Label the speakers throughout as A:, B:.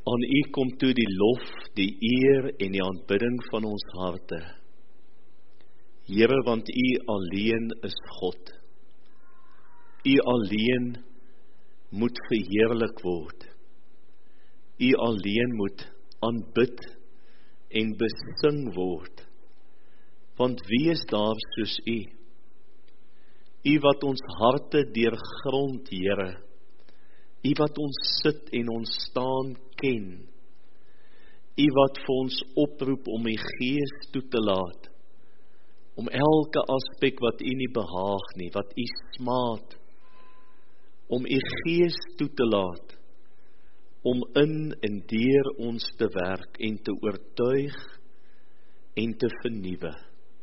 A: Aan U kom toe die lof, die eer en die aanbidding van ons harte. Here, want U alleen is God. U alleen moet verheerlik word. U alleen moet aanbid en besing word. Want wie is daar soos U? U wat ons harte deurgrond, Here. U wat ons sit en ons staan ken. U wat vir ons oproep om U Gees toe te laat. Om elke aspek wat U nie behaag nie, wat U smaad. Om U Gees toe te laat. Om in en deur ons te werk en te oortuig en te vernuwe.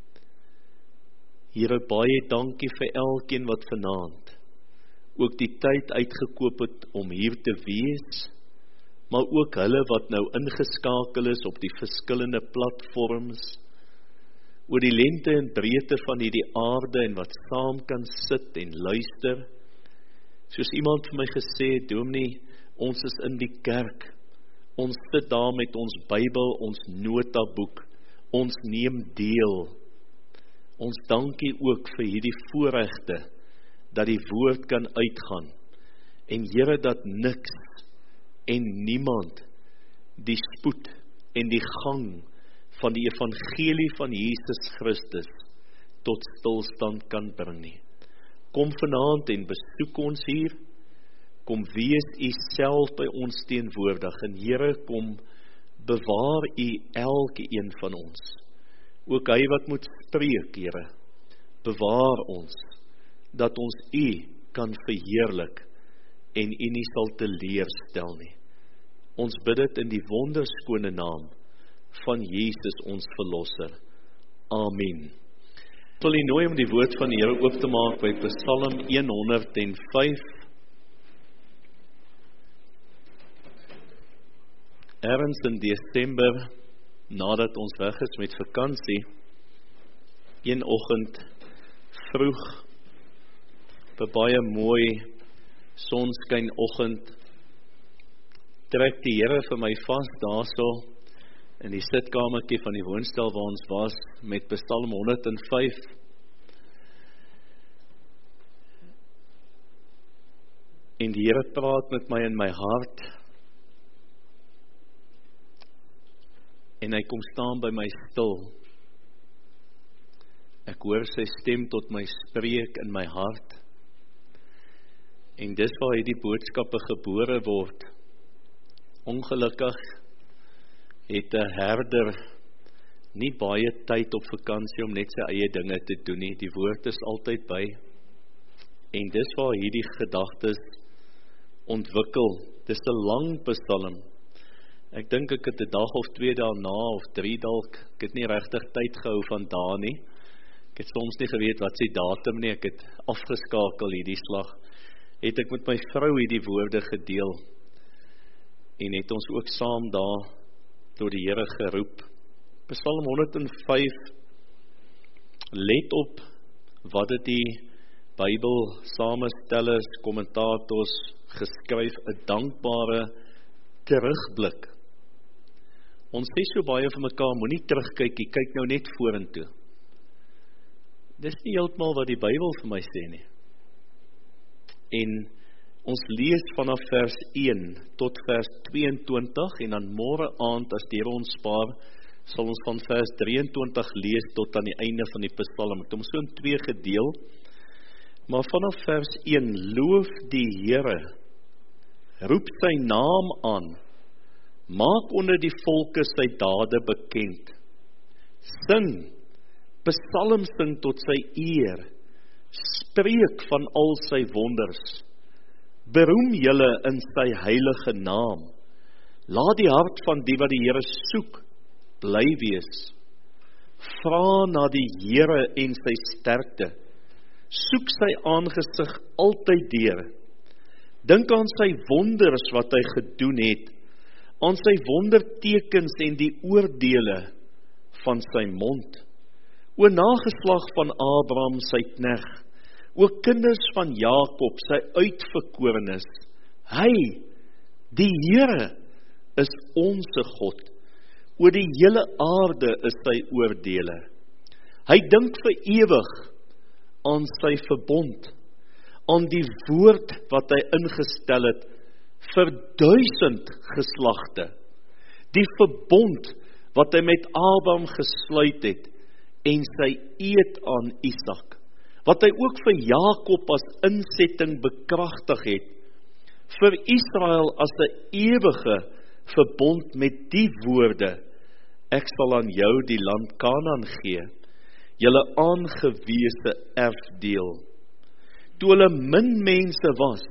A: Here, baie dankie vir elkeen wat vanaand ook die tyd uitgekoop het om hier te wees, maar ook hulle wat nou ingeskakel is op die verskillende platforms, oor die lengte en breedte van hierdie aarde en wat saam kan sit en luister. Soos iemand vir my gesê het, Dominee, ons is in die kerk, ons sit daar met ons Bybel, ons notaboek, ons neem deel. Ons dankie ook vir hierdie voorregte, dat die woord kan uitgaan, en Here, dat niks en niemand die spoed en die gang van die evangelie van Jesus Christus tot stilstand kan bring nie. Kom vanaand en besoek ons hier, kom wees U self by ons teenwoordig, en Here, kom bewaar U elke een van ons, ook hy wat moet spreek, Here, bewaar ons, dat ons U kan verheerlik, en U nie sal teleurstel nie. Ons bid dit in die wonderskone naam van Jesus ons Verlosser. Amen. Ek wil U nooi om die woord van die Here oop te maak by Psalm 105. Ergens in Desember, nadat ons weg is met vakansie, een oggend vroeg, op 'n baie mooi sonskyn oggend, trek die Here vir my vas daarso in die sitkamertjie van die woonstel waar ons was, met Psalm 105. En die Here praat met my in my hart, en hy kom staan by my stil. Ek hoor sy stem tot my spreek in my hart, en dis waar hierdie boodskappe gebore word. Ongelukkig het 'n herder nie baie tyd op vakansie om net sy eie dinge te doen nie. Die woord is altyd by, en dis waar hierdie gedagtes ontwikkel. Dis 'n lang psalm. Ek dink ek het 'n dag of 2 daarna, of 3 dalk, ek het nie regtig tyd gehou van dae nie. Ek het soms nie geweet wat sy datum nie, ek het afgeskakel hierdie slag. Het ek met my vrou hierdie woorde gedeel, en het ons ook saam daar tot die Here geroep. Psalm 105, let op wat het die Bybel samestellers, kommentators geskryf, 'n dankbare terugblik. Ons sê so baie vir mekaar, moenie terugkyk, jy kyk nou net vorentoe. Dis nie heeltemal wat die Bybel vir my sê nie. En ons lees vanaf vers 1 tot vers 22, en dan môre aand, as die Here ons spaar, sal ons van vers 23 lees tot aan die einde van die psalm. Ek het hom so in 2 gedeel, maar vanaf vers 1, loof die Here, roep sy naam aan, maak onder die volke sy dade bekend, sing, psalm sing tot sy eer, spreek van al sy wonders, beroem julle in sy heilige naam, laat die hart van die wat die Here soek, bly wees, vra na die Here en sy sterkte, soek sy aangesig altyd deur, dink aan sy wonders wat hy gedoen het, aan sy wondertekens en die oordeele van sy mond, o nageslag van Abraham sy knegt, o kinders van Jakob sy uitverkorenes, hy, die Here, is onse God. Oor die hele aarde is sy oordele. Hy dink vir ewig aan sy verbond, aan die woord wat hy ingestel het vir 1000 geslagte. Die verbond wat hy met Abraham gesluit het en sy eed aan Isak. Wat hy ook vir Jakob as insetting bekragtig het, vir Israel as 'n ewige verbond met die woorde: ek sal aan jou die land Kanaan gee, julle aangewese erfdeel. Toe hulle min mense was,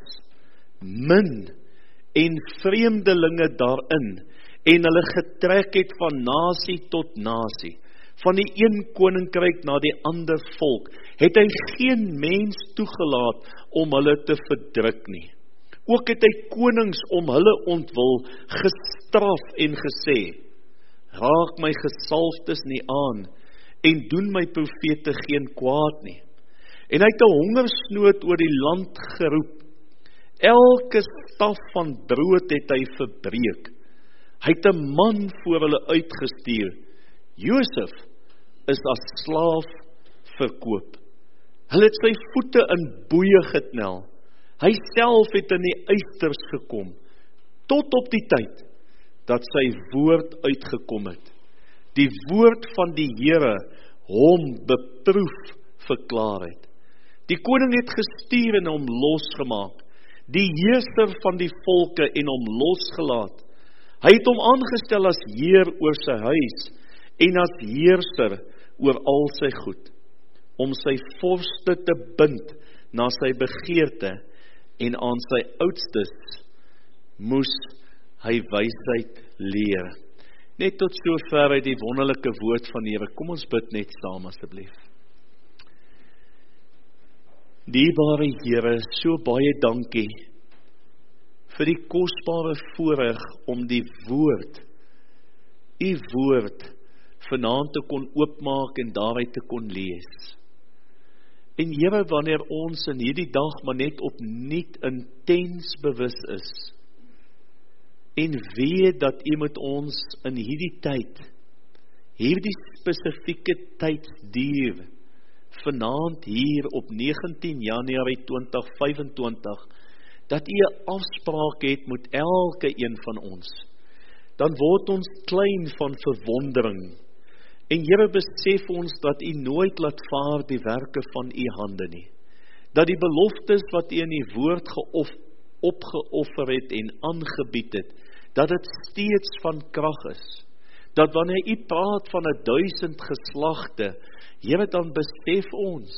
A: min en vreemdelinge daarin, en hulle getrek het van nasie tot nasie, van die een koninkryk na die ander volk, het hy geen mens toegelaat om hulle te verdruk nie. Ook het hy konings om hulle ontwil gestraf en gesê: raak my gesalfdes nie aan, en doen my profete geen kwaad nie. En hy het 'n hongersnood oor die land geroep. Elke staf van brood het hy verbreek. Hy het 'n man voor hulle uitgestuur. Josef is as slaaf verkoop. Hulle het sy voete in boeye geknel. Hy self het in die uisters gekom, tot op die tyd dat sy woord uitgekom het. Die woord van die Here hom beproef verklaar het. Die koning het gestuur en hom losgemaak, die heerser van die volke en hom losgelaat. Hy het hom aangestel as heer oor sy huis en as heerser oor al sy goed, om sy vorste te bind na sy begeerte, en aan sy oudstes moes hy wysheid leer. Net tot sover uit die wonderlike woord van die Here. Kom ons bid net saam asseblief. Dierbare Here, so baie dankie vir die kosbare voorreg om die woord, u woord, vanaand te kon oopmaak en daaruit te kon lees. En Here, wanneer ons in hierdie dag maar net opnuut intens bewus is, en weet dat u met ons in hierdie tyd, hierdie spesifieke tydsduur, vanaand hier op 19 Januarie 2025, dat u 'n afspraak het met elke een van ons, dan word ons klein van verwondering. En Here, besef ons dat u nooit laat vaar die werke van u hande nie. Dat die beloftes wat u in die woord opgeoffer het en aangebied het, dat dit steeds van krag is. Dat wanneer u praat van 1000 geslagte, Here, dan besef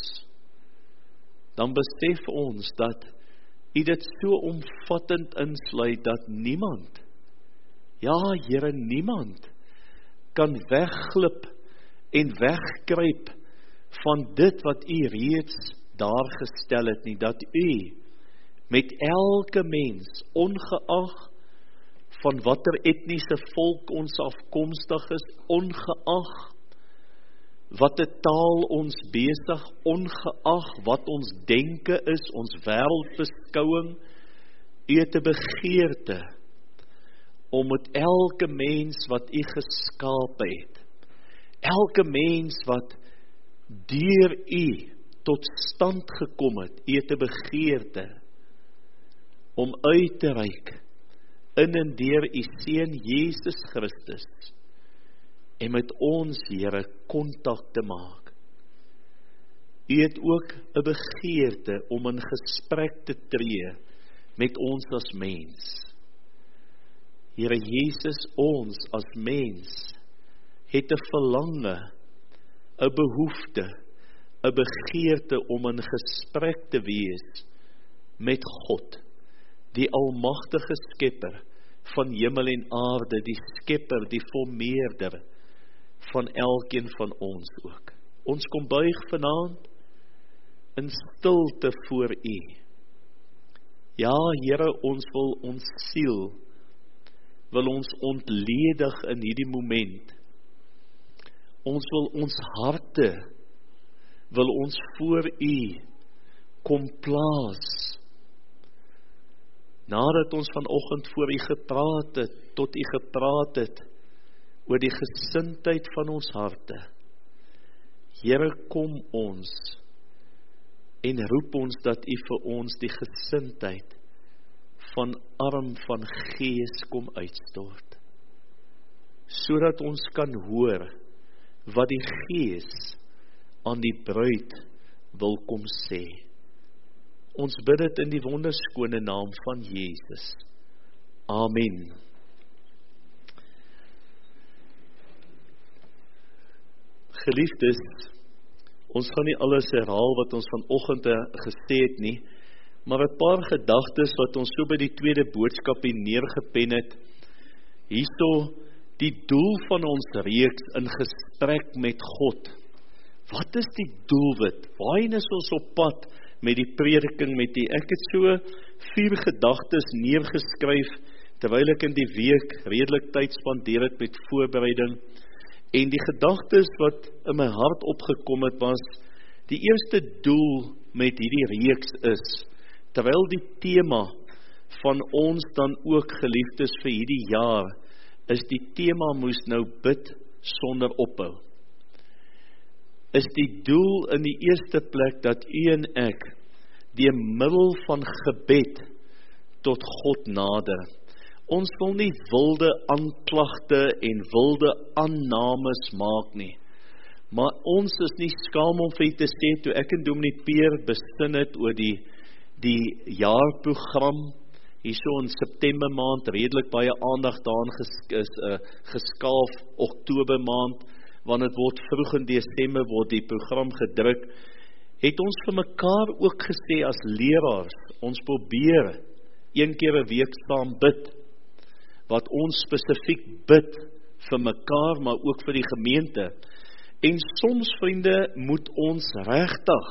A: ons dat u dit so omvattend insluit dat niemand, ja Here, niemand kan wegglip en wegkruip van dit wat u reeds daar gestel het nie, dat u met elke mens, ongeag van watter etniese volk ons afkomstig is, ongeag wat 'n taal ons besig, ongeag wat ons denke is, ons wêreldbeskouing, u het 'n begeerte om met elke mens wat u geskape het, elke mens wat deur u tot stand gekom het, u het 'n begeerte om uit te reik in en deur u seun Jesus Christus en met ons, Here, kontak te maak. U het ook 'n begeerte om in gesprek te tree met ons as mens. Here Jesus, ons as mens het 'n verlange, 'n behoefte, 'n begeerte om in gesprek te wees met God, die almagtige skepper van hemel en aarde, die skepper, die volmeerder van elkeen van ons ook. Ons kom buig vanaand in stilte voor u. Ja, Here, ons wil ons siel, wil ons ontledig in hierdie moment. Ons wil ons harte, wil ons voor u kom plaas. nadat ons vanoggend voor U gepraat het, tot U gepraat het, oor die gesindheid van ons harte. Here, kom ons, en roep ons dat U vir ons die gesindheid van arm van gees kom uitstort, sodat ons kan hoor, wat die Gees aan die bruid wil kom sê. Ons bid dit in die wonderskone naam van Jesus. Amen. Geliefdes, ons gaan nie alles herhaal wat ons vanoggend gesê het nie, maar 'n paar gedagtes wat ons so by die tweede boodskap hier neergepen het. Hierso die doel van ons reeks in gesprek met God. Wat is die doelwit? Waarheen is ons op pad met die prediking met U? Ek het so 4 gedagtes neergeskryf, terwyl ek in die week redelik tyd spandeer het met voorbereiding. En die gedagtes wat in my hart opgekom het was, die eerste doel met hierdie reeks is, terwyl die tema van ons dan ook geliefdes vir hierdie jaar, is die tema moes nou bid sonder ophou. Is die doel in die eerste plek dat U en ek deur middel van gebed tot God nader. Ons wil nie wilde aanklagte en wilde aannames maak nie. Maar ons is nie skaam om vir U te sê, toe ek en Dominee Peer besin het oor die jaarprogram, hierso in September maand, redelik baie aandag daarin geskaaf, Oktober maand, want het word vroeg in Desember word die program gedruk, het ons vir mekaar ook gesê as leraars, ons probeer 1 keer 'n week saam bid, wat ons spesifiek bid vir mekaar, maar ook vir die gemeente. En soms, vriende, moet ons regtig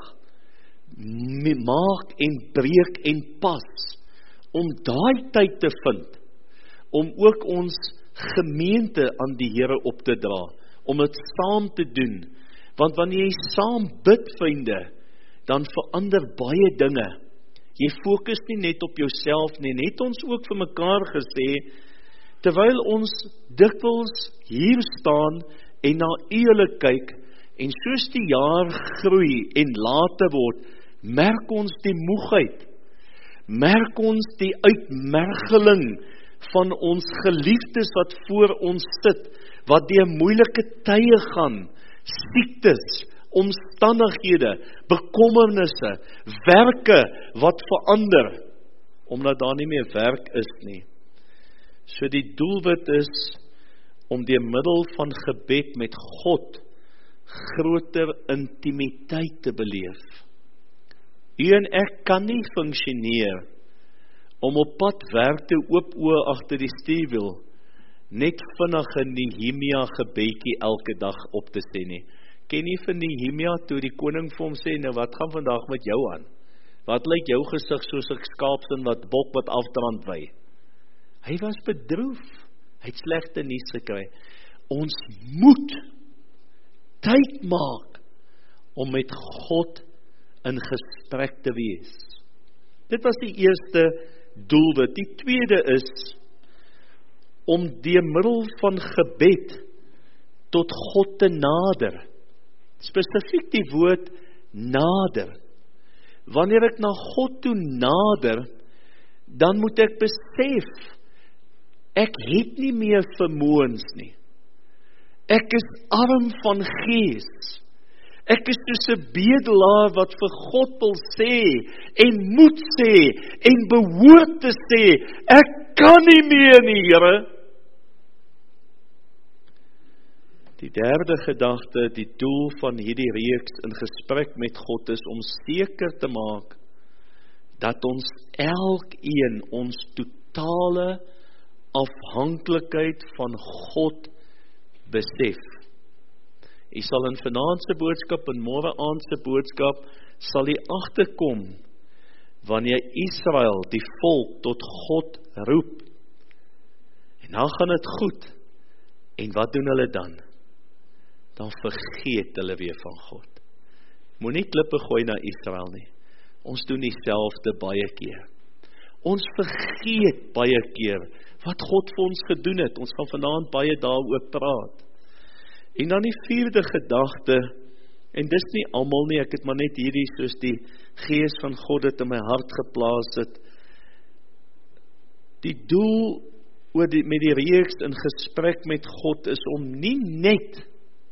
A: maak en breek en pas, om daai tyd te vind, om ook ons gemeente aan die Here op te dra, om dit saam te doen. Want wanneer jy saam bid, vriende, dan verander baie dinge. Jy fokus nie net op jouself nie, net ons ook vir mekaar gesê, terwyl ons dikwels hier staan en na U hulle kyk, en soos die jaar groei en later word, merk ons die moegheid, merk ons die uitmergeling van ons geliefdes wat voor ons sit, wat deur moeilike tye gaan, siektes, omstandighede, bekommernisse, werke wat verander, omdat daar nie meer werk is nie. So die doelwit is om deur middel van gebed met God groter intimiteit te beleef. U en ek kan nie funksioneer om op pad werk te oop oë agter die stuurwiel, net vinnig 'n Nehemia gebedjie elke dag op te sê nie. Ken jy van Nehemia toe die koning vir hom sê, nou wat gaan vandag met jou aan? Wat lyk jou gesig soos 'n skaapsin wat bok wat afdrand wy? Hy was bedroef, hy het slegte nuus gekry. Ons moet tyd maak om met God in gesprek te wees. Dit was die eerste doelwit. Die tweede is om deur middel van gebed tot God te nader. Spesifiek die woord nader. Wanneer ek na God toe nader, dan moet ek besef, ek het nie meer vermoëns nie. Ek is arm van gees. Ek is soos 'n bedelaar wat vir God wil sê, en moet sê, en behoort te sê, ek kan nie meer nie, Here. Die derde gedagte, die doel van hierdie reeks in gesprek met God is om seker te maak, dat ons elkeen ons totale afhanklikheid van God besef. Jy sal in vanaand se boodskap en môre aand se boodskap sal jy agterkom wanneer Israel die volk tot God roep. En dan gaan dit goed. En wat doen hulle dan? Dan vergeet hulle weer van God. Moenie klippe gooi na Israel nie. Ons doen dieselfde baie keer. Ons vergeet baie keer wat God vir ons gedoen het. Ons gaan vanaand baie daaroor praat. En dan die vierde gedagte, en dis nie almal nie, ek het maar net hierdie soos die Gees van God het in my hart geplaas het. Die doel met die reeks in gesprek met God is om nie net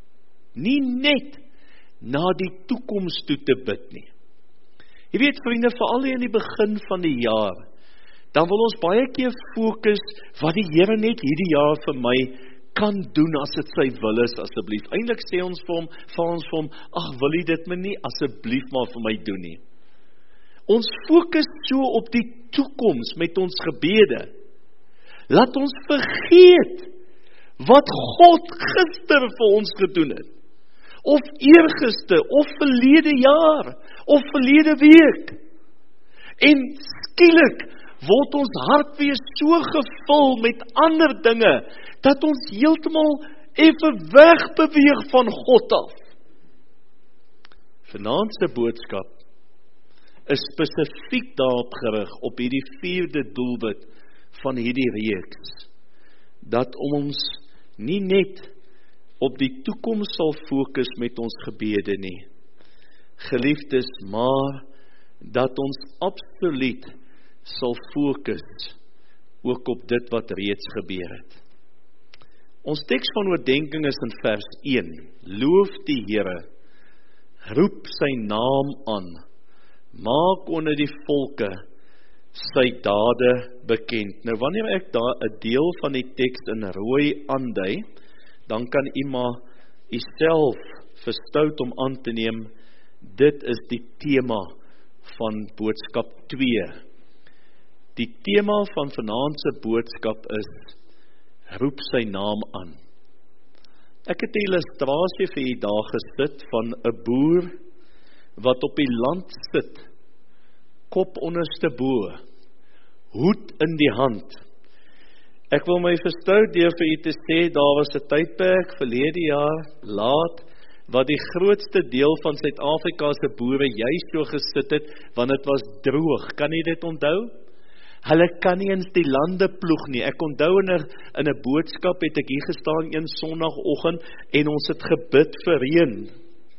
A: na die toekoms toe te bid nie. Jy weet vriende, veral in die begin van die jaar, dan wil ons baie keer fokus wat die Here net hierdie jaar vir my kan doen as dit sy wil is, asseblief. Eintlik sê ons vir hom, ag wil jy dit my nie asseblief maar vir my doen nie. Ons fokus so op die toekoms met ons gebede. Laat ons vergeet wat God gister vir ons gedoen het. Of eergister, of verlede jaar, of verlede week. En skielik word ons hart weer so gevul met ander dinge, dat ons heeltemal effe wegbeweeg van God af. Vanaand se boodskap is spesifiek daarop gerig, op hierdie vierde doelwit van hierdie reeks, dat ons nie net op die toekoms sal fokus met ons gebede nie, geliefdes, maar dat ons absoluut sal fokus ook op dit wat reeds gebeur het. Ons teks van oordenking is in vers 1. Loof die Here, roep sy naam aan, maak onder die volke sy dade bekend. Nou wanneer ek daar 'n deel van die teks in rooi aandui, dan kan u maar u self verstout om aan te neem, dit is die tema van boodskap 2. Die tema van vanaand se boodskap is, roep sy naam aan. Ek het 'n illustrasie vir u daar gesit van 'n boer wat op die land sit, kop onderste bo, hoed in die hand. Ek wil my verstout deur vir u te sê, daar was 'n tydperk verlede jaar laat, wat die grootste deel van Suid-Afrika se boere juis so gesit het, want dit was droog. Kan jy dit onthou? Hulle kan nie eens die lande ploeg nie. Ek onthou in 'n boodskap het ek hier gestaan een Sondagoggend en ons het gebid vir reën.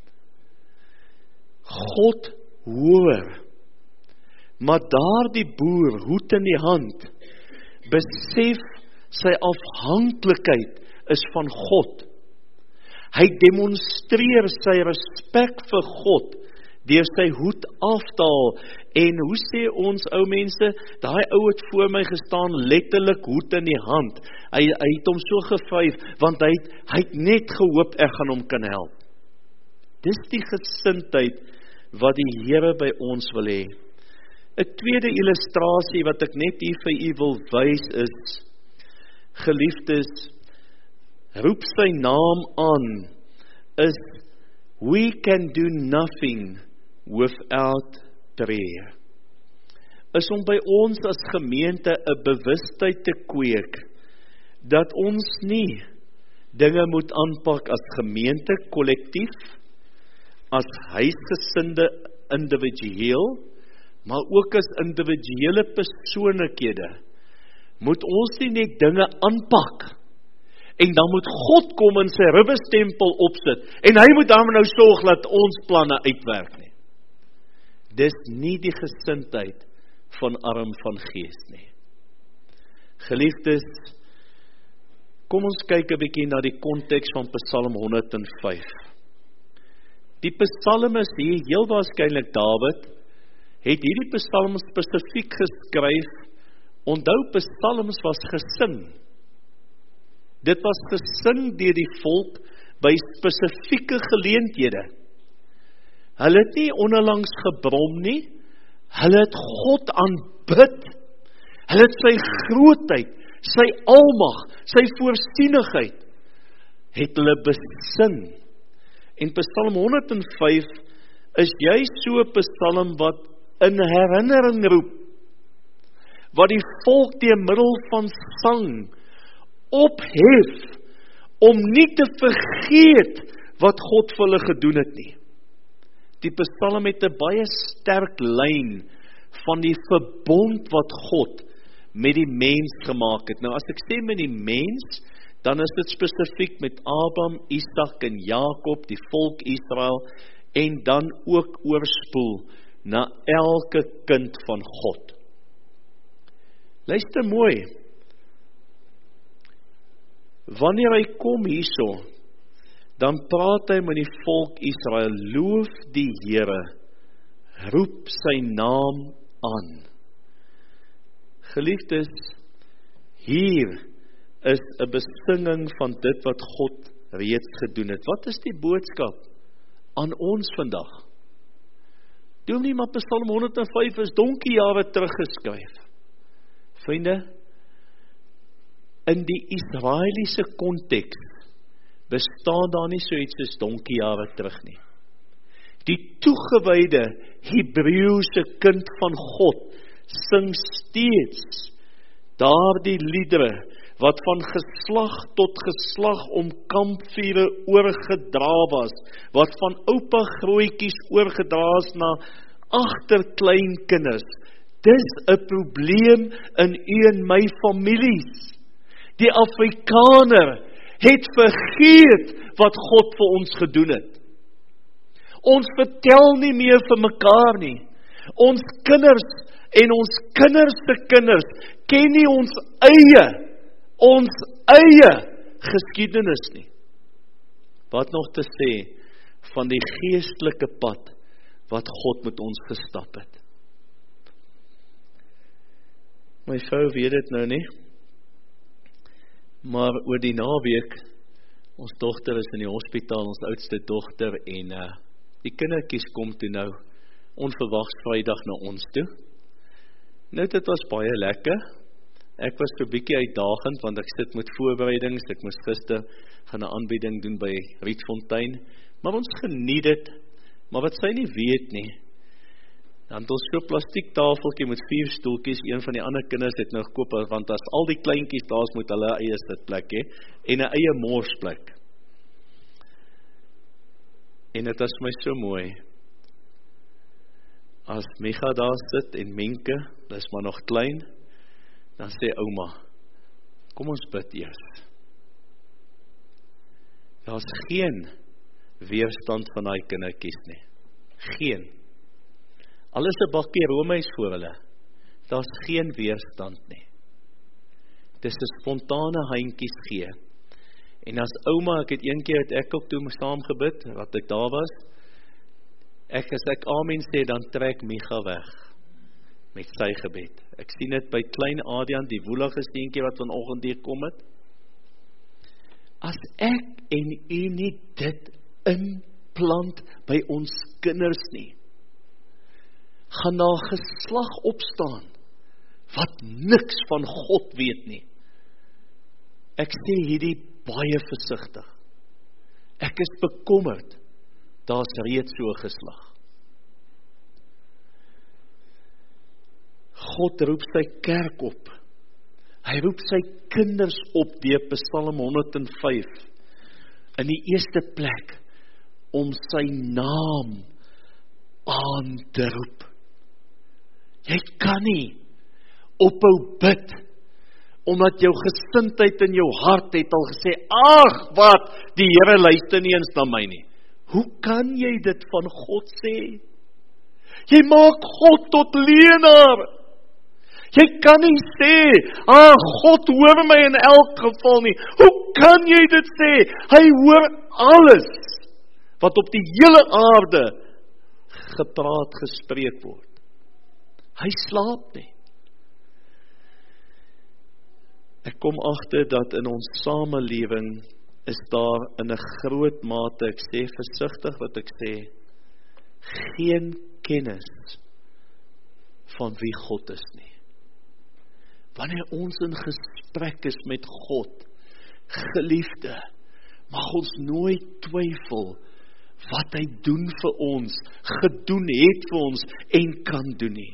A: God hoor, maar daardie boer, hoed in die hand, besef sy afhanklikheid is van God. Hy demonstreer sy respek vir God deur sy hoed af te haal. En hoe sê ons ou mense, daai ou het voor my gestaan, letterlik hoed in die hand. Hy het hom so gevyf, want hy het net gehoop ek gaan hom kan help. Dis die gesindheid wat die Here by ons wil hê. 'n tweede illustrasie wat ek net hier vir u wil wys is, geliefdes, roep sy naam aan, is we can do nothing without prayer. Is om by ons as gemeente 'n bewustheid te kweek, dat ons nie dinge moet aanpak as gemeente kollektief, as huisgesinde individueel, maar ook as individuele persoonlikhede, moet ons nie net dinge aanpak, en dan moet God kom en sy ribbestempel opsit, en hy moet dan nou sorg dat ons planne uitwerk nie. Dis nie die gesindheid van arm van gees nie. Geliefdes, kom ons kyk 'n bietjie na die konteks van Psalm 105. Die psalmis hier, heel waarskynlik Dawid, het hierdie psalm spesifiek geskryf. Onthou, psalms was gesing. Dit was gesing deur die volk by spesifieke geleenthede. Hulle het nie onderlangs gebrom nie, hulle het God aanbid. Hulle het sy grootheid, sy almag, sy voorsienigheid, het hulle besing. En Psalm 105 is juist so 'n psalm wat in herinnering roep, wat die volk deur middel van sang ophef, om nie te vergeet wat God vir hulle gedoen het nie. Die psalm het 'n baie sterk lyn van die verbond wat God met die mens gemaak het. Nou as ek sê met die mens, dan is dit spesifiek met Abraham, Isak en Jakob, die volk Israel, en dan ook oorspoel na elke kind van God. Luister mooi, wanneer hy kom hierso, dan praat hy met die volk Israel, loof die Here, roep sy naam aan. Geliefdes, hier is 'n besinging van dit wat God reeds gedoen het. Wat is die boodskap aan ons vandag? Doen nie, maar Psalm 105 is donkie jare teruggeskryf. Vriende, in die Israeliese konteks bestaan daar nie so iets as donkie jare terug nie. Die toegewyde Hebreëse kind van God sing steeds daardie liedere wat van geslag tot geslag om kampvure oorgedra was, wat van oupa grootjies oorgedra is na agterkleinkinders. Dis 'n probleem in u en my families. Die Afrikaner het vergeet wat God vir ons gedoen het. Ons vertel nie meer vir mekaar nie. Ons kinders en ons kinders se kinders ken nie ons eie geskiedenis nie. Wat nog te sê van die geestelike pad wat God met ons gestap het. My vrou weet dit nou nie, maar oor die naweek, ons dogter is in die hospitaal, ons oudste dogter, en die kindertjies kom toe nou onverwags Vrydag na ons toe. Nou, dit was baie lekker. Ek was so bietjie uitdagend, want ek sit met voorbereidings, ek moes gister gaan 'n aanbieding doen by Rietfontein, maar ons geniet dit, maar wat sy nie weet nie, dan het ons so 'n plastiektafeltjie met 4 stoeltjies, een van die ander kinders het nou gekoop, want as al die kleintjies daar is, moet hulle eie sitplek hê, en 'n eie morsplek. En dit is my so mooi, as Micha daar sit en Menke, dis maar nog klein, dan sê ouma, kom ons bid eers. Daar's geen weerstand van daai kindertjies nie. Geen. Alles 'n bakkie roomys voor hulle. Daar's geen weerstand nie. Dis 'n spontane handjies gee. En as ouma, ek het een keer het ek ook toe saam gebid, wat ek daar was, as ek amen sê, dan trek Micha weg met sy gebed. Ek sien dit by klein Adrian, die woelige steentjie wat vanoggend hier kom het. As ek en u nie dit inplant by ons kinders nie, gaan daar geslag opstaan wat niks van God weet nie. Ek sê hierdie baie versigtig. Ek is bekommerd, daar's reeds so geslag. God roep sy kerk op. Hy roep sy kinders op deur Psalm 105. In die eerste plek om sy naam aan te roep. Jy kan nie ophou bid omdat jou gesindheid in jou hart het al gesê, ag wat, die Here luister nie eens na my nie. Hoe kan jy dit van God sê? Jy maak God tot leienaar. Jy kan nie sê, God hoor my in elk geval nie. Hoe kan jy dit sê? Hy hoor alles wat op die hele aarde gepraat, gespreek word. Hy slaap nie. Ek kom agter dat in ons samelewing is daar in 'n groot mate, ek sê versigtig wat ek sê, geen kennis van wie God is nie. Wanneer ons in gesprek is met God, geliefde, mag ons nooit twyfel wat hy doen vir ons, gedoen het vir ons en kan doen nie.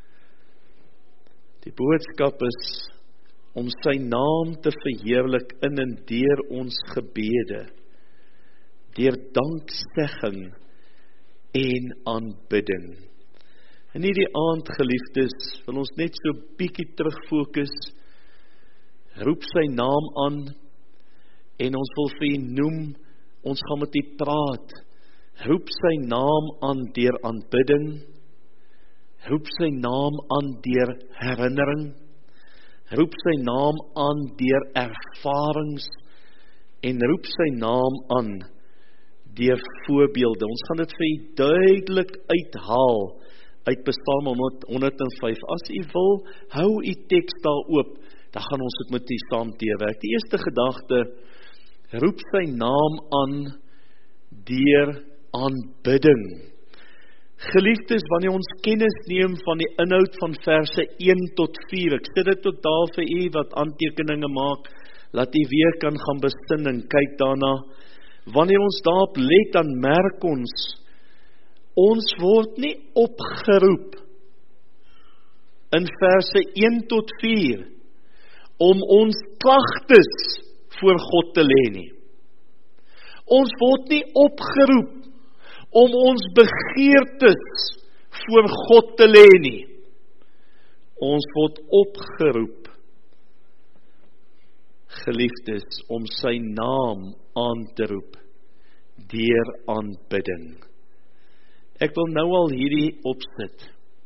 A: Die boodskap is om sy naam te verheerlik in en deur ons gebede, deur danksegging en aanbidding. En hierdie aand, geliefdes, wil ons net so bietjie terugfokus, roep sy naam aan, en ons wil vir u noem, ons gaan met u praat, roep sy naam aan deur aanbidding, roep sy naam aan deur herinnering, roep sy naam aan deur ervarings, en roep sy naam aan deur voorbeelde. Ons gaan dit vir u duidelik uithaal, uit Psalm 105. As u wil, hou u teks daar oop, dan gaan ons dit met u saam deurwerk. Die eerste gedagte, roep sy naam aan deur aanbidding. Geliefdes, wanneer ons kennis neem van die inhoud van verse 1 tot 4, ek sit dit ook daar vir u wat aantekeninge maak, laat u weer kan gaan besin en kyk daarna. Wanneer ons daarop let, dan merk ons word nie opgeroep in verse 1 tot 4 om ons klagtes voor God te lê nie. Ons word nie opgeroep om ons begeertes voor God te lê nie. Ons word opgeroep, geliefdes, om sy naam aan te roep deur aanbidding. Ek wil nou al hierdie opsit,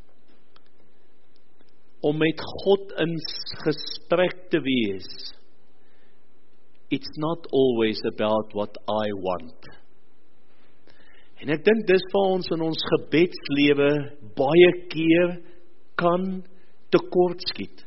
A: om met God in gesprek te wees. It's not always about what I want. En ek dink dis vir ons in ons gebedslewe baie keer kan tekortskiet.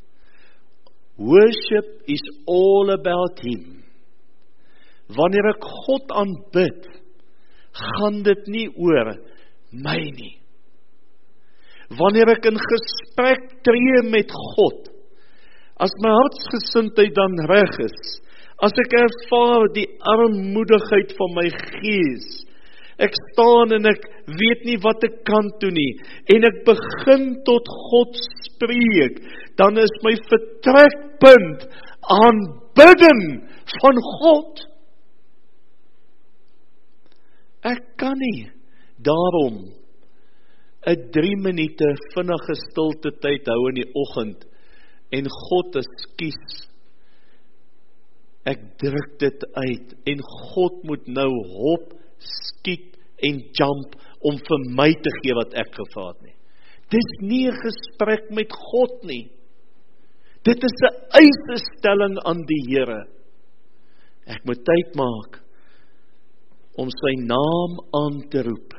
A: Worship is all about him. Wanneer ek God aanbid, gaan dit nie oor my nie. Wanneer ek in gesprek tree met God, as my hartsgesindheid dan reg is, as ek ervaar die armoedigheid van my gees, ek staan en ek weet nie wat ek kan doen nie, en ek begin tot God spreek, dan is my vertrekpunt aanbidding van God. Ek kan nie daarom 'n 3 minute vinnige stilte tyd hou in die oggend en God ekskuus. Ek druk dit uit en God moet nou hop, skiet en jump om vir my te gee wat ek gevra het nie. Dis nie 'n gesprek met God nie. Dit is 'n eisestelling aan die Here. Ek moet tyd maak om sy naam aan te roep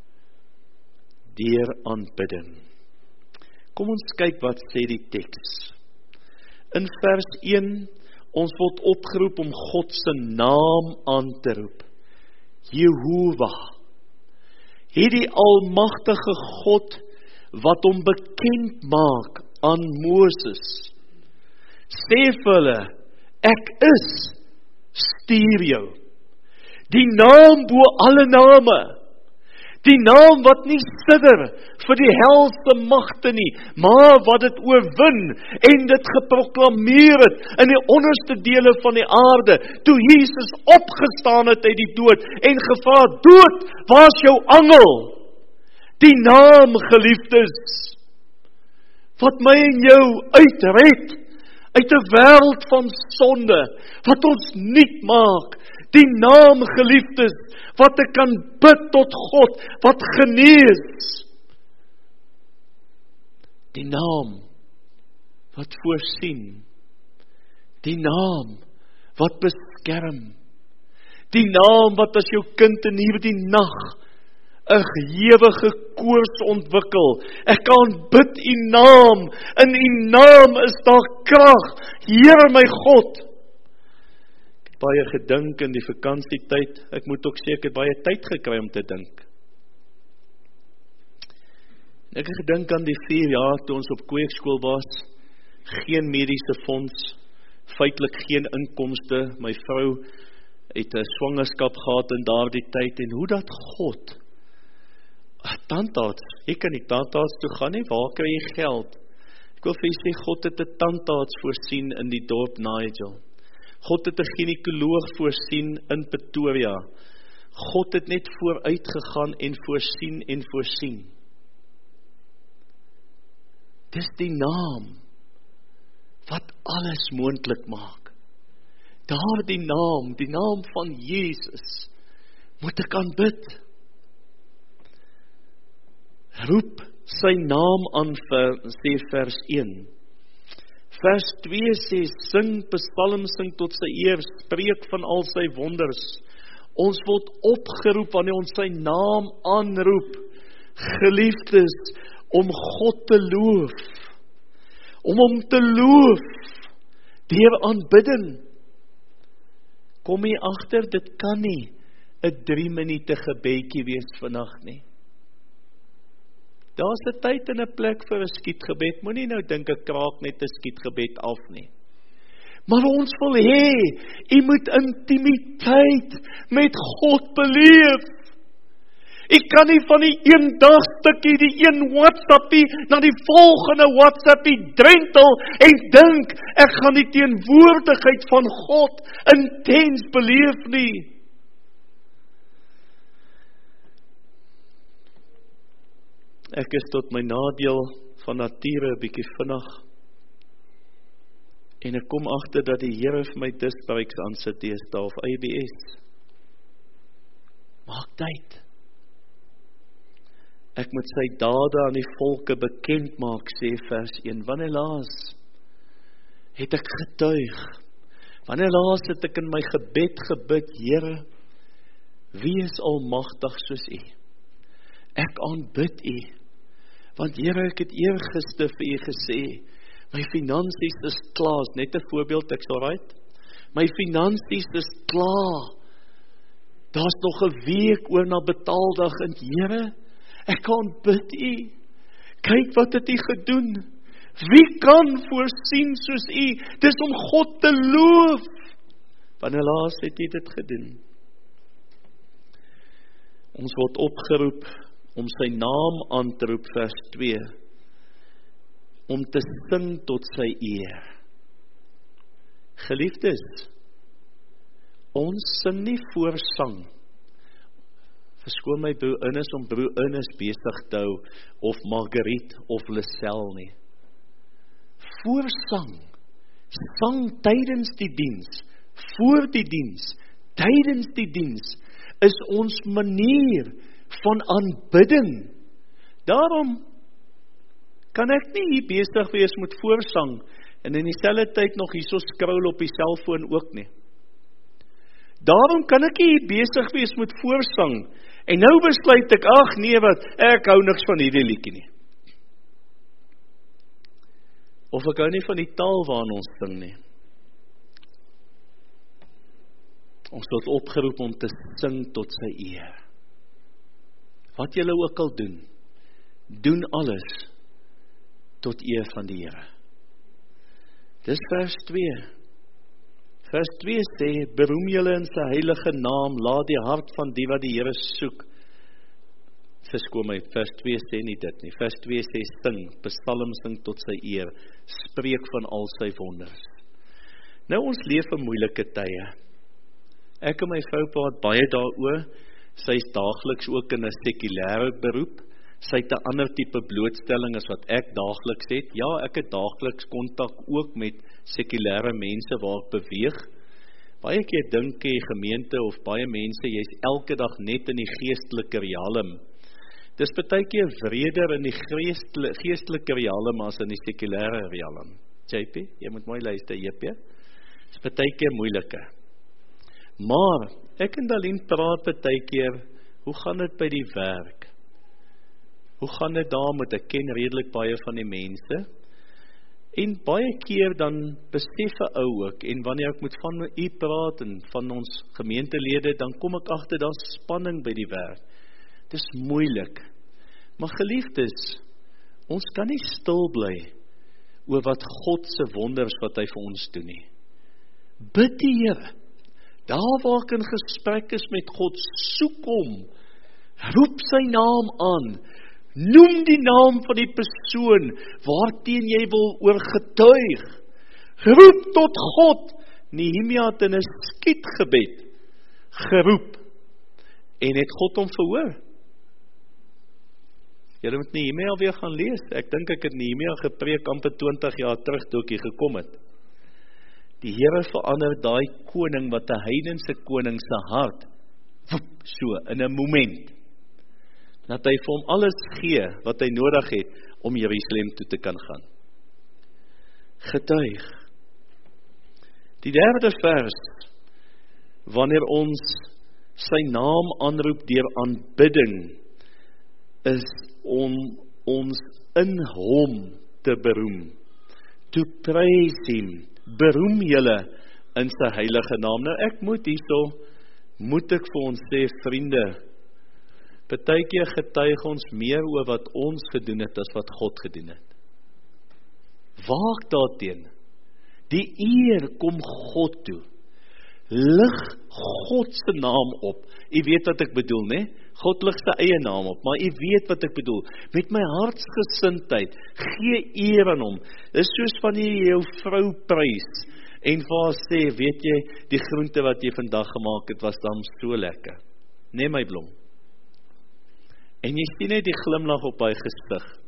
A: deur aanbidding. Kom ons kyk wat sê die teks. In vers 1, ons word opgeroep om God se naam aan te roep. Jehovah, hierdie almagtige God wat hom bekend maak aan Moses. Sê vir hulle, ek is, stuur jou. Die naam bo alle name. Die naam wat nie sidder vir die helse magte nie, maar wat dit oorwin en dit geproklameer het in die onderste dele van die aarde, toe Jesus opgestaan het uit die dood en gevra, dood, waar is jou angel? Die naam, geliefdes, wat my en jou uitred, uit 'n wêreld van sonde, wat ons nuut maak, die naam, geliefdes, wat ek kan bid tot God, wat genees. Die naam, wat voorsien. Die naam, wat beskerm. Die naam, wat as jou kind in hierdie nag 'n ewige koors ontwikkel. Ek kan bid u naam, in u naam is daar krag, Here my God. Baie gedink in die vakansietyd, ek moet ook seker baie tyd gekry om te dink. Ek het gedink aan die 4 jaar toe ons op kweekskool was, geen mediese fonds, feitelik geen inkomste, my vrou het 'n swangerskap gehad in daardie tyd, en hoe dat God, tandarts, ek kan nie tandarts toe gaan nie, waar kry jy geld? Ek wil vir jy sê, God het 'n tandarts voorsien in die dorp Nigel. God het 'n ginekoloog voorsien in Pretoria. God het net vooruit gegaan en voorsien en voorsien. Dis die naam wat alles moontlik maak. Daardie naam, die naam van Jesus, moet ek aanbid. Roep sy naam aan, sê vers 1. Vers 2 sê, sing psalms, sing tot sy eer, spreek van al sy wonders. Ons word opgeroep wanneer ons sy naam aanroep. Geliefdes, om God te loof. Om hom te loof, deur aanbidding. Kom jy agter, dit kan nie 'n 3 minute gebedjie wees vandag nie. Daar's 'n tyd en 'n plek vir 'n skietgebed. Moenie nou dink ek kraak net 'n skietgebed af nie. Maar ons wil hê, jy moet intimiteit met God beleef. Jy kan nie van die een dagstukkie, die een WhatsAppie, na die volgende WhatsAppie drentel en dink, ek gaan die teenwoordigheid van God intens beleef nie. Ek is tot my nadeel van nature 'n bietjie vinnig. En ek kom agter dat die Here vir my disbruiks aansit deesdae of IBS. Maak tyd. Ek moet sy dade aan die volke bekend maak, sê vers 1. Wanneer laas het ek getuig? Wanneer laas het ek in my gebed gebid, Here, wie is almagtig soos U? Ek aanbid U, want Here, ek het eergister vir U gesê, my finansies is klaar, net 'n voorbeeld, ek's alright. My finansies is klaar. Daar's nog 'n week oor na betaaldag en Here, ek aanbid U. Kyk wat het U gedoen. Wie kan voorsien soos U? Dis om God te loof. Wanneer laas het U dit gedoen? Ons word opgeroep om sy naam aan te roep, vers 2. Om te sing tot sy eer. Geliefdes, ons sing nie voor sang. Verskoon my broer Innes om broer Innes besig te hou, of Marguerite, of Lisel nie. Voorsang, sang tydens die diens, voor die diens, tydens die diens, is ons manier van aanbidding. Daarom kan ek nie hier besig wees met voorsang, en in dieselfde tyd nog hierso scroll op die selfoon ook nie. Daarom kan ek nie hier besig wees met voorsang, en nou besluit ek, ag nee wat, ek hou niks van hierdie liedjie nie. Of ek hou nie van die taal waarin ons sing nie. Ons word opgeroep om te sing tot sy eer. Wat julle ook al doen, doen alles tot eer van die Here. Dis vers 2. Vers 2 sê, beroem julle in sy heilige naam, laat die hart van die wat die Here soek. Verskoon my, vers 2 sê nie dit nie. Vers 2 sê, sing, psalm sing tot sy eer, spreek van al sy wonders. Nou ons leef in moeilike tye. Ek en my vrou praat baie daaroor, sy is daagliks ook in 'n sekulêre beroep, sy het 'n ander tipe blootstelling as wat ek daagliks het. Ja, ek het daagliks kontak ook met sekulêre mense waar ek beweeg. Baie keer dink jy gemeente of baie mense, jy's elke dag net in die geestelike realm. Dis baie keer wreder in die geestelike realm as in die sekulêre realm. JP, jy moet mooi luister, JP. Dis baie keer moeilike. Maar ek en Dalien praat baie keer, hoe gaan dit by die werk? Hoe gaan dit daar met, ek ken redelik baie van die mense, en baie keer dan besef 'n ou ook, en wanneer ek moet van u praat, en van ons gemeentelede, dan kom ek agter, daar's spanning by die werk. Dis moeilik, maar geliefdes, ons kan nie stil bly, oor wat God se wonders wat hy vir ons doen nie. Bid die Here, daar waar ek in gesprek is met God, soek hom, roep sy naam aan, noem die naam van die persoon waarteen jy wil oor getuig. Roep tot God. Nehemia het in 'n skietgebed geroep en het God hom verhoor. Julle moet Nehemia weer gaan lees. Ek dink ek het Nehemia gepreek amper 20 jaar terug toe ek hier gekom het. Die Here verander daai koning wat 'n heidense koning se hart, so in 'n moment, dat hy vir hom alles gee wat hy nodig het om Jerusalem toe te kan gaan. Getuig. Die 3de vers, wanneer ons sy naam aanroep deur aanbidding, is om ons in hom te beroem. To praise him, beroem julle in sy heilige naam. Nou ek moet ek vir ons sê, vriende, partykeer getuig ons meer oor wat ons gedoen het as wat God gedoen het. Waak daarteen. Die eer kom God toe. Lig God se naam op. U weet wat ek bedoel, né? God lig sy eie naam op, maar u weet wat ek bedoel. Met my hartsgesindheid, gee eer aan hom. Dis soos wanneer jy jou vrou prys en vir haar sê, weet jy, die groente wat jy vandag gemaak het, was dan so lekker. Nee, my blom. En jy sien net die glimlag op haar gesig.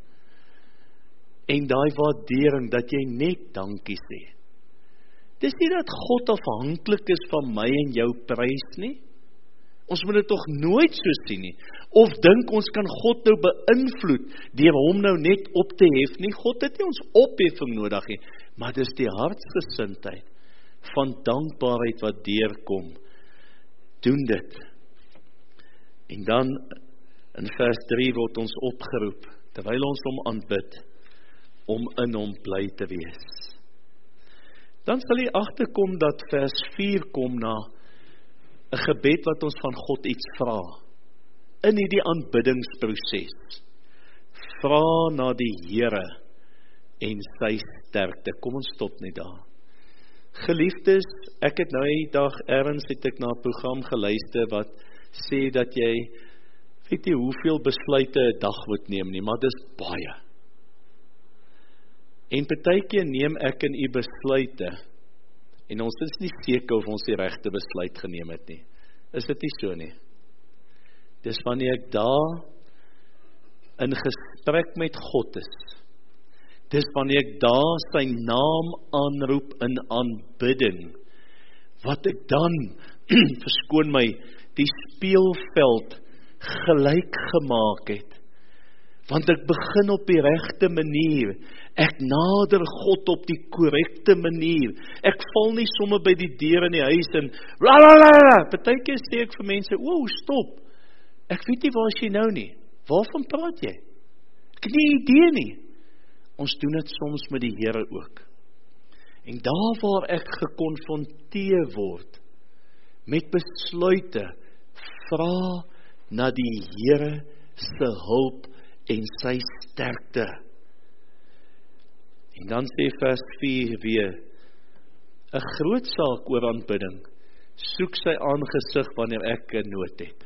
A: En daai waardering, dat jy net dankie sê. Dis nie dat God afhanklik is van my en jou prys nie. Ons moet dit tog nooit so sien nie. Of dink ons kan God nou beïnvloed deur hom nou net op te hef nie. God het nie ons opheffing nodig nie, maar dis die hartsgesindheid van dankbaarheid wat deurkom. Doen dit. En dan in vers 3 word ons opgeroep, terwyl ons hom aanbid, om in hom bly te wees. Dan sal jy agterkom dat vers 4 kom na 'n gebed wat ons van God iets vra. In hierdie aanbiddingsproses. Vra na die Here en sy sterkte. Kom ons stop net daar. Geliefdes, ek het nou die dag ergens het ek na 'n program geluister wat sê dat jy weet jy hoeveel besluite 'n dag moet neem nie, maar dis baie. En partykeer neem ek en u besluite, en ons is nie seker of ons die regte besluit geneem het nie. Is dit nie so nie? Dis wanneer ek daar in gesprek met God is. Dis wanneer ek daar sy naam aanroep in aanbidding, wat ek dan, verskoon my, die speelveld gelyk gemaak het. Want ek begin op die regte manier. Ek nader God op die korrekte manier. Ek val nie sommer by die deur in die huis en blablabla. Partykeer sê ek vir mense, "Wow, stop. Ek weet nie waar is jy nou nie. Waarvan praat jy? Ek het nie idee nie." Ons doen dit soms met die Here ook. En daar waar ek gekonfronteer word met besluite, vra na die Here se hulp en sy sterkte. En dan sê vers 4 weer, 'n groot saak oor aanbidding, soek sy aangesig wanneer ek 'n nood het.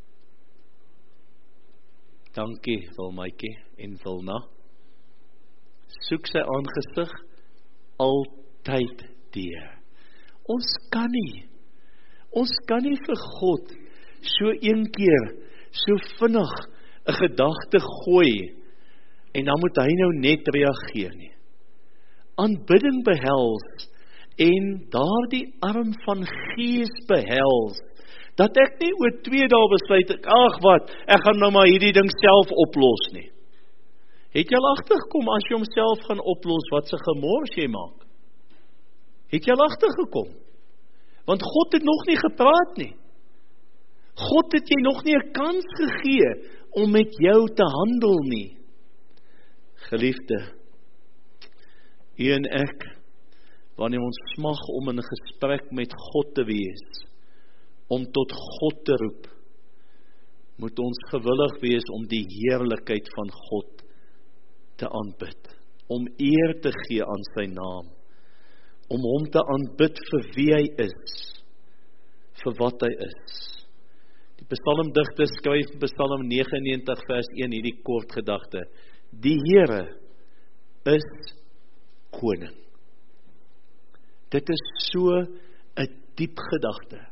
A: Dankie Wilmaatjie en Wilna. Soek sy aangesig altyd deur. Ons kan nie vir God so een keer, so vinnig 'n gedagte gooi, en dan moet hy nou net reageer nie. Aanbidding behels, en daardie arm van gees behels, dat ek nie oor 2 dae besluit, ag wat, ek gaan nou maar hierdie ding self oplos nie. Het jy al agtergekom, as jy homself gaan oplos, wat se gemors jy maak? Het jy al agtergekom? Want God het nog nie gepraat nie. God het jy nog nie 'n kans gegee om met jou te handel nie. Geliefde, u en ek, wanneer ons smag om in 'n gesprek met God te wees, om tot God te roep, moet ons gewillig wees om die heerlikheid van God te aanbid, om eer te gee aan sy naam, om hom te aanbid vir wie hy is, vir wat hy is. Die psalmdigter skryf in Psalm 99 vers 1 hierdie kort gedagte: Die Here is koning. Dit is so 'n diep gedagte.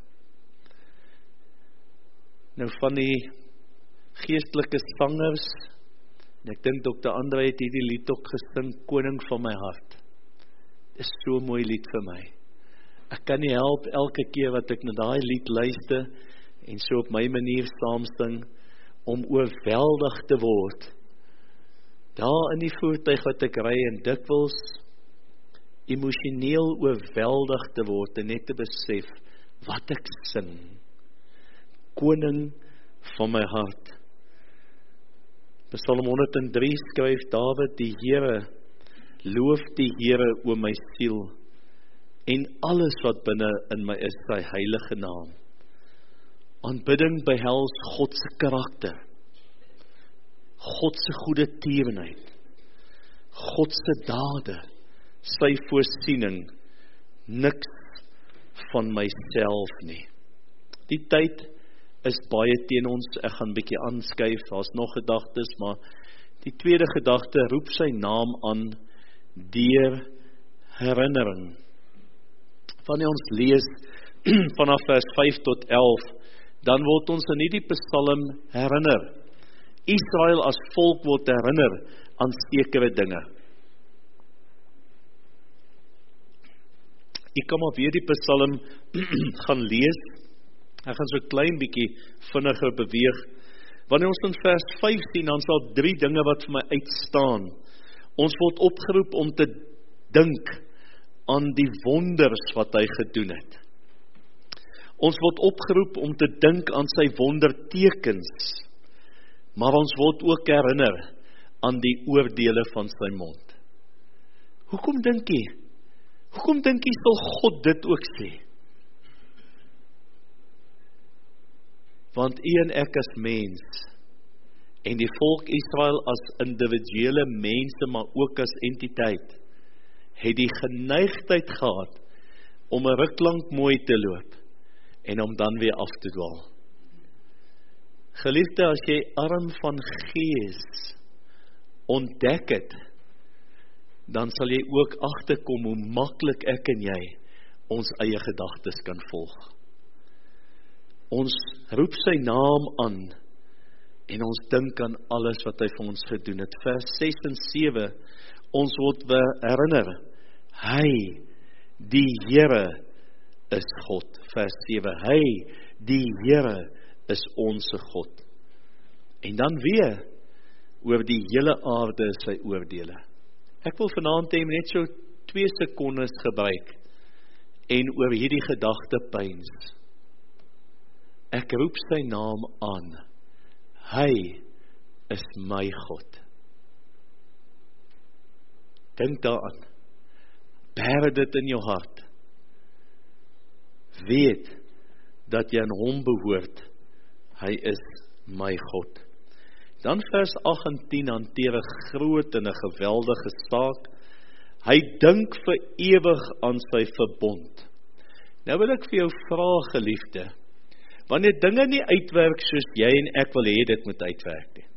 A: Nou van die geestelike sangers En ek dink Dr. Andre het hierdie lied ook gesing, Koning van my hart. Dit is so 'n mooi lied vir my. Ek kan nie help elke keer wat ek na daai lied luister en so op my manier saam sing, om oorweldig te word. Daar in die voertuig wat ek ry en dikwels emosioneel oorweldig te word en net te besef wat ek sing. Koning van my hart. Psalm 103 skryf Dawid, die Here, loof die Here o my siel, en alles wat binne in my is, sy heilige naam. Aanbidding behels God se karakter, God se goeie tierenheid, God se dade, sy voorsiening, niks van myself nie. Die tyd is baie teen ons, ek gaan 'n bietjie aanskuif, daar's nog gedagtes, maar die tweede gedagte roep sy naam aan deur herinnering. Wanneer ons lees vanaf vers 5 tot 11, dan word ons in hierdie psalm herinner. Israel as volk word herinner aan sekere dinge. Ek kan maar weer die psalm gaan lees. Ek gaan so 'n klein bietjie vinniger beweeg. Wanneer ons in vers 5 sien, dan sal 3 dinge wat vir my uitstaan. Ons word opgeroep om te dink aan die wonders wat hy gedoen het. Ons word opgeroep om te dink aan sy wondertekens, maar ons word ook herinner aan die oordeele van sy mond. Hoekom dink jy? Hoekom dink jy sal God dit ook sê? Want u en ek as mens, en die volk Israel as individuele mense, maar ook as entiteit, het die geneigtheid gehad om 'n ruk lank mooi te loop, en om dan weer af te dwaal. Geliefde, as jy arm van gees ontdek het, dan sal jy ook agterkom hoe maklik ek en jy ons eie gedagtes kan volg. Ons roep sy naam aan, en ons dink aan alles wat hy vir ons gedoen het. Vers 6 en 7, ons word herinner, hy, die Here, is God. Vers 7, hy, die Here, is onse God. En dan weer, oor die hele aarde sy oordeele. Ek wil vanaand hê net so 2 sekondes gebruik, en oor hierdie gedagte pyns. Ek roep sy naam aan, hy is my God. Dink daaraan, bære dit in jou hart, weet, dat jy aan hom behoort, hy is my God. Dan vers 8 en 10 hanteer 'n groot en 'n geweldige saak, hy dink vir ewig aan sy verbond. Nou wil ek vir jou vra, geliefde, wanneer dinge nie uitwerk soos jy en ek wil hê dit moet uitwerk nie.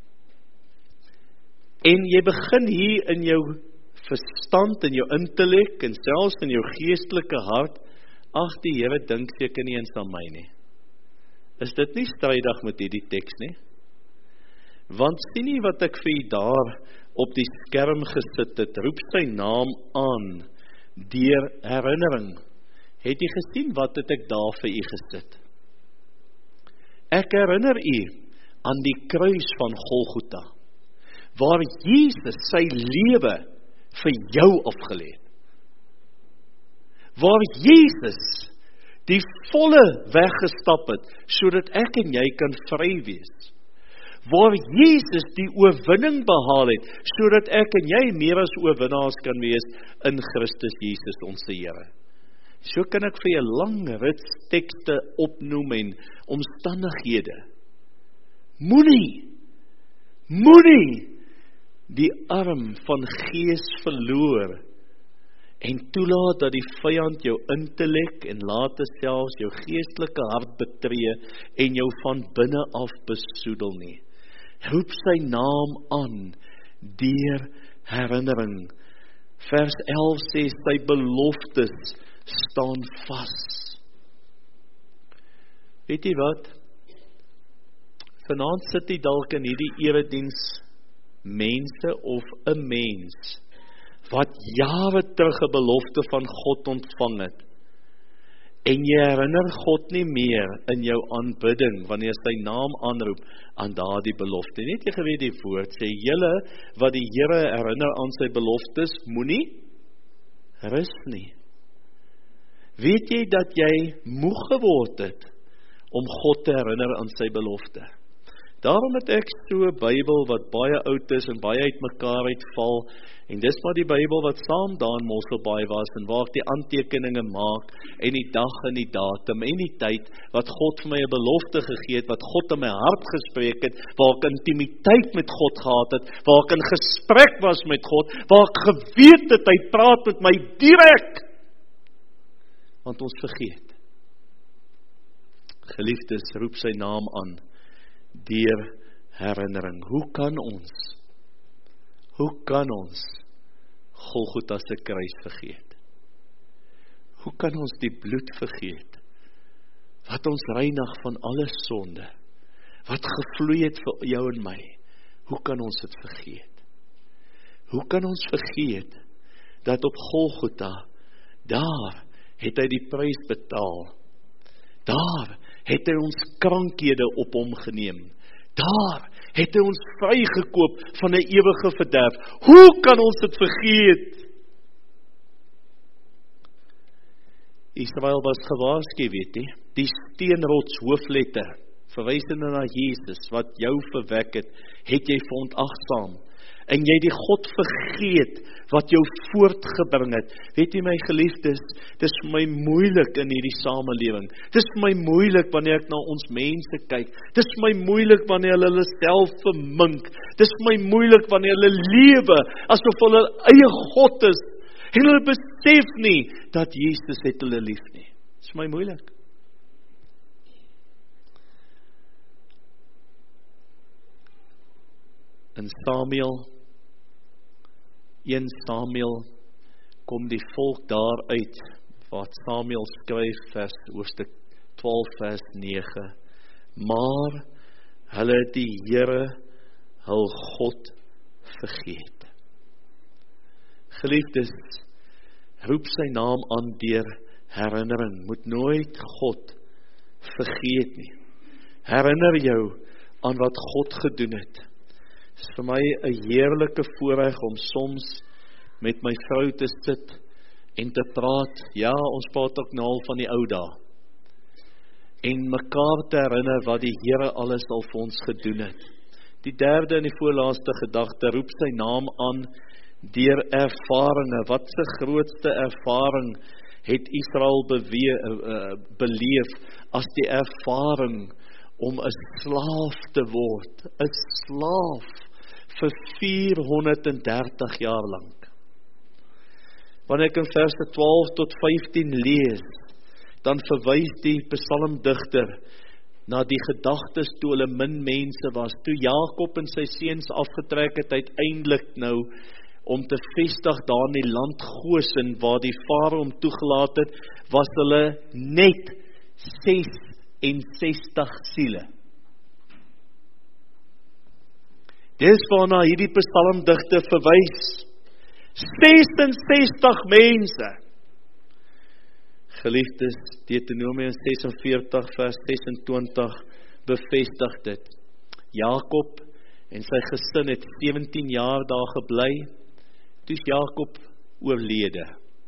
A: En jy begin hier in jou verstand, in jou intellek, en selfs in jou geestelike hart, ag, die Here dink seker nie eens aan my nie. Is dit nie strydig met hierdie teks nie? Want sien nie wat ek vir u daar op die skerm gesit het, roep sy naam aan, deur herinnering. Het jy gesien wat het ek daar vir u gesit? Ek herinner u aan die kruis van Golgotha, waar Jesus sy lewe vir jou afgelê het. Waar Jesus die volle weg gestap het, sodat ek en jy kan vry wees. Waar Jesus die oorwinning behaal het, sodat ek en jy meer as oorwinnaars kan wees in Christus Jesus ons Here. So kan ek vir 'n lang rits tekste opnoem en omstandighede. Moenie die arm van gees verloor en toelaat dat die vyand jou intellek en later selfs jou geestelike hart betree en jou van binne af besoedel nie. Roep sy naam aan deur herinnering. Vers 11 sê sy beloftes staan vas. Weet jy wat? Vanaand sit jy dalk in hierdie erediens mense of 'n mens wat jare terug 'n belofte van God ontvang het, en jy herinner God nie meer in jou aanbidding, wanneer sy naam aanroep, aan daardie belofte. Net jy geweet die woord, sê, julle wat die Here herinner aan sy beloftes, moenie rus nie. Weet jy dat jy moeg geword het, om God te herinner aan sy belofte? Daarom het ek so 'n Bybel wat baie oud is en baie uitmekaar uitval, en dis maar die Bybel wat saam daar in Mosselbaai was, en waar ek die aantekeninge maak, en die dag en die datum en die tyd, wat God vir my 'n belofte gegee het, wat God in my hart gespreek het, waar ek intimiteit met God gehad het, waar ek in gesprek was met God, waar ek geweet het, hy praat met my direk, want ons vergeet. Geliefdes, roep sy naam aan, deur herinnering. Hoe kan ons Golgotha se kruis vergeet? Hoe kan ons die bloed vergeet, wat ons reinig van alle sonde, wat gevloei het vir jou en my? Hoe kan ons dit vergeet? Hoe kan ons vergeet, dat op Golgotha, daar het hy die prys betaal, daar het hy ons krankhede op hom geneem, daar het hy ons vrygekoop van 'n ewige verderf. Hoe kan ons dit vergeet? Israel was gewaarsku, weet jy, die steenrots hoofletter, verwysende na Jesus, wat jou verwek het jy verontagsaam, en jy die God vergeet, wat jou voortgebring het. Weet jy my geliefdes, dis vir my moeilik in hierdie samelewing, dis vir my moeilik wanneer ek na ons mense kyk, dis vir my moeilik wanneer hulle self vermink, dis vir my moeilik wanneer hulle lewe, asof hulle eie God is, en hulle besef nie, dat Jesus het hulle lief nie. Dis vir my moeilik. In Samuel 1 Samuel kom die volk daaruit, wat Samuel skryf, hoofstuk 12 vers 9, maar hulle het die Here, hul God, vergeet. Geliefdes, roep sy naam aan deur herinnering, moet nooit God vergeet nie. Herinner jou aan wat God gedoen het. Het is vir my 'n heerlike voorreg om soms met my vrou te sit en te praat. Ja, ons praat ook nou al van die ou dae. En mekaar te herinner wat die Here alles al vir ons gedoen het. Die derde en die voorlaaste gedagte roep sy naam aan deur ervarings. Wat se grootste ervaring het Israel beleef as die ervaring om 'n slaaf te word, 'n slaaf vir 430 jaar lank. Wanneer ek in verse 12 tot 15 lees, dan verwys die psalmdigter na die gedagtes toe hulle min mense was, toe Jakob en sy seuns afgetrek het uiteindelik nou om te vestig daar in die land Goshen, waar die Farao hom toegelaat het, was hulle net 66 siele. Dis waarna hierdie psalmdigter verwys. 66 mense. Geliefdes, Deuteronomium 46 vers 26 bevestig dit. Jakob en sy gesin het 17 jaar daar gebly, toe is Jakob oorlede.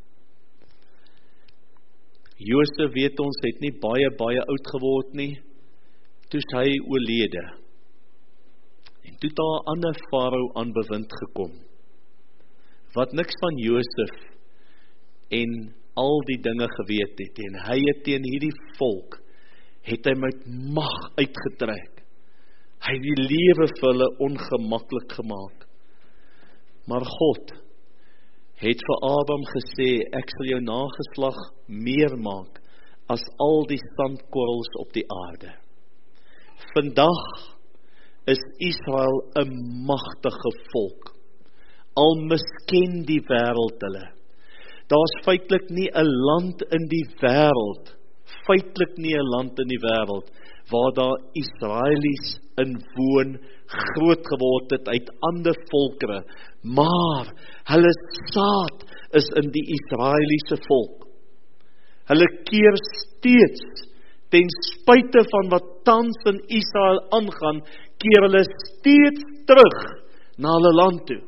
A: Josef, weet ons, het nie baie oud geword nie, toe is hy oorlede. En toe het daar 'n ander farao aan bewind gekom, wat niks van Josef en al die dinge geweet het, en hy het teen hierdie volk, het hy met mag uitgetrek. Hy het die lewe vir hulle ongemaklik gemaak. Maar God het vir Abraham gesê, ek sal jou nageslag meer maak as al die sandkorrels op die aarde. Vandag is Israel 'n magtige volk. Al misken die wêreld hulle. Daar's feitelik nie 'n land in die wêreld feitelik nie 'n land in die wêreld waar daar Israelies in woon, groot geword het uit ander volkere, maar hulle saad is in die Israeliese volk. Hulle keer steeds, ten spyte van wat tans in Israel aangaan, keer hulle steeds terug na hulle land toe.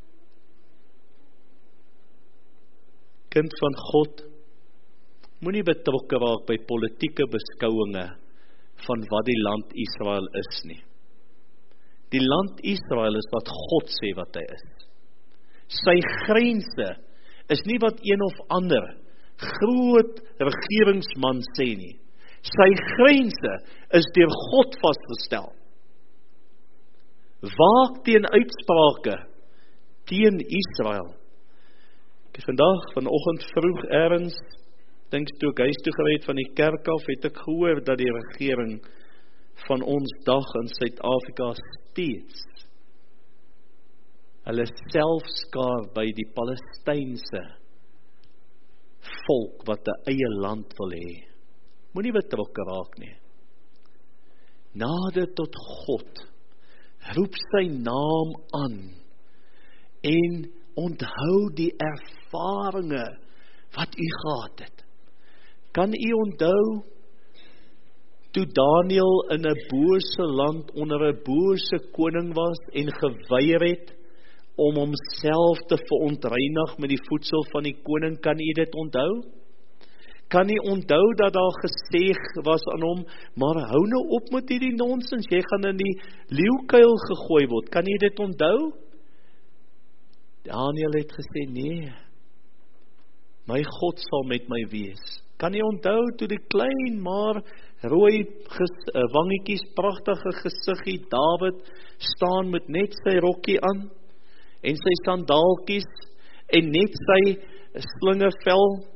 A: Kind van God, moenie betrokke raak by politieke beskouinge van wat die land Israel is nie. Die land Israel is wat God sê wat hy is. Sy grense is nie wat een of ander groot regeringsman sê nie. Sy grense is deur God vasgestel. Waak teen uitsprake teen Israel. Ek het vandag vanoggend vroeg ergens, dink toe ek huis toe gery het van die kerk af, het ek gehoor dat die regering van ons dag in Suid-Afrika steeds hulle self skaar by die Palestynse volk wat 'n eie land wil hê. Moenie betrokke raak nie. Nader tot God, roep sy naam aan en onthou die ervarings wat u gehad het. Kan u onthou toe Daniel in 'n bose land onder 'n bose koning was en geweier het om homself te verontreinig met die voedsel van die koning? Kan u dit onthou? Kan u onthou dat daar gesê was aan hom, maar hou nou op met hierdie nonsens, jy gaan in die leeukuil gegooi word. Kan u dit onthou? Daniel het gesê, nee, my God sal met my wees. Kan u onthou toe die klein maar rooi wangetjies, pragtige gesiggie Dawid staan met net sy rokkie aan en sy sandaaltjies en net sy slingervel,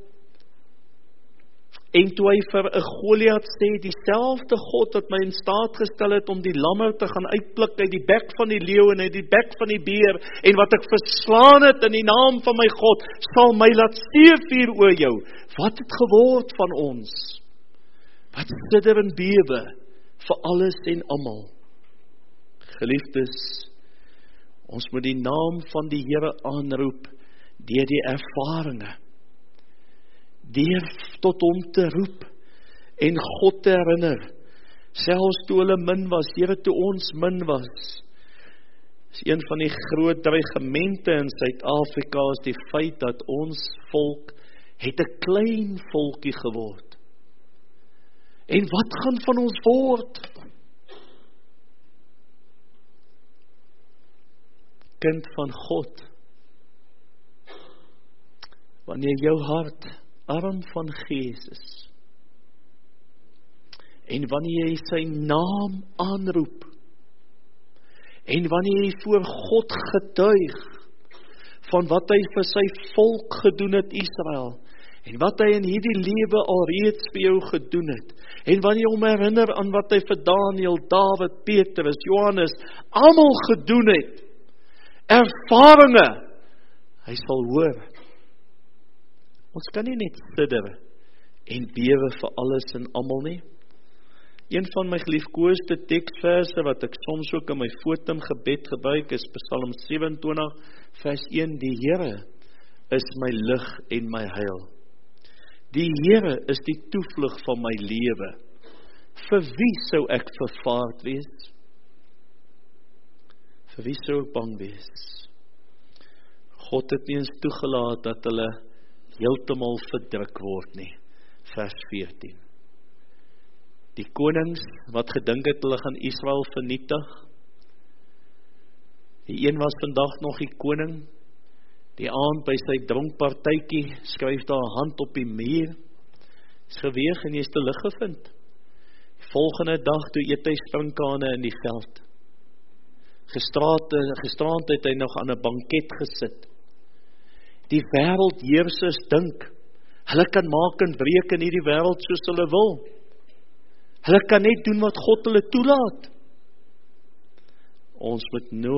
A: en toe hy vir 'n Goliat sê, dieselfde God wat my in staat gestel het om die lammer te gaan uitpluk uit die bek van die leeu en uit die bek van die beer, en wat ek verslaan het in die naam van my God, sal my laat seevier oor jou. Wat het geword van ons? Wat sidder en bewe vir alles en almal? Geliefdes, ons moet die naam van die Here aanroep deur die ervarings, deur tot hom te roep en God te herinner, selfs toe hulle min was, Here, toe ons min was. Is een van die groot dreigemente in Suid-Afrika is die feit dat ons volk het 'n klein volkie geword. En wat gaan van ons word? Kind van God, wanneer jou hart arm van gees is, en wanneer jy sy naam aanroep, en wanneer jy voor God getuig van wat hy vir sy volk gedoen het, Israel, en wat hy in hierdie lewe alreeds vir jou gedoen het, en wanneer jy hom herinner aan wat hy vir Daniel, Dawid, Petrus, Johannes, almal gedoen het, ervarings, hy sal hoor. Ons kan nie net sidder en bewe vir alles en almal nie. Een van my geliefkoeste teksverse wat ek soms ook in my fotum gebed gebruik is Psalm 27 vers 1. Die Here is my lig en my heil. Die Here is die toevlug van my lewe. Vir wie sou ek vervaard wees? Vir wie sou ek bang wees? God het nie eens toegelaat dat hulle heeltemal verdruk word nie. Vers 14. Die konings wat gedink het hulle gaan Israel vernietig. Die een was vandag nog die koning. Die aand by sy dronkpartytjie skryf daar 'n hand op die muur. Is geweeg en jy is te lig gevind. Die volgende dag toe eet hy sprinkane in die veld. Gisterand het hy nog aan 'n banket gesit. Die wêreldheersers dink, hulle kan maak en breek in hierdie wêreld soos hulle wil. Hulle kan net doen wat God hulle toelaat. Ons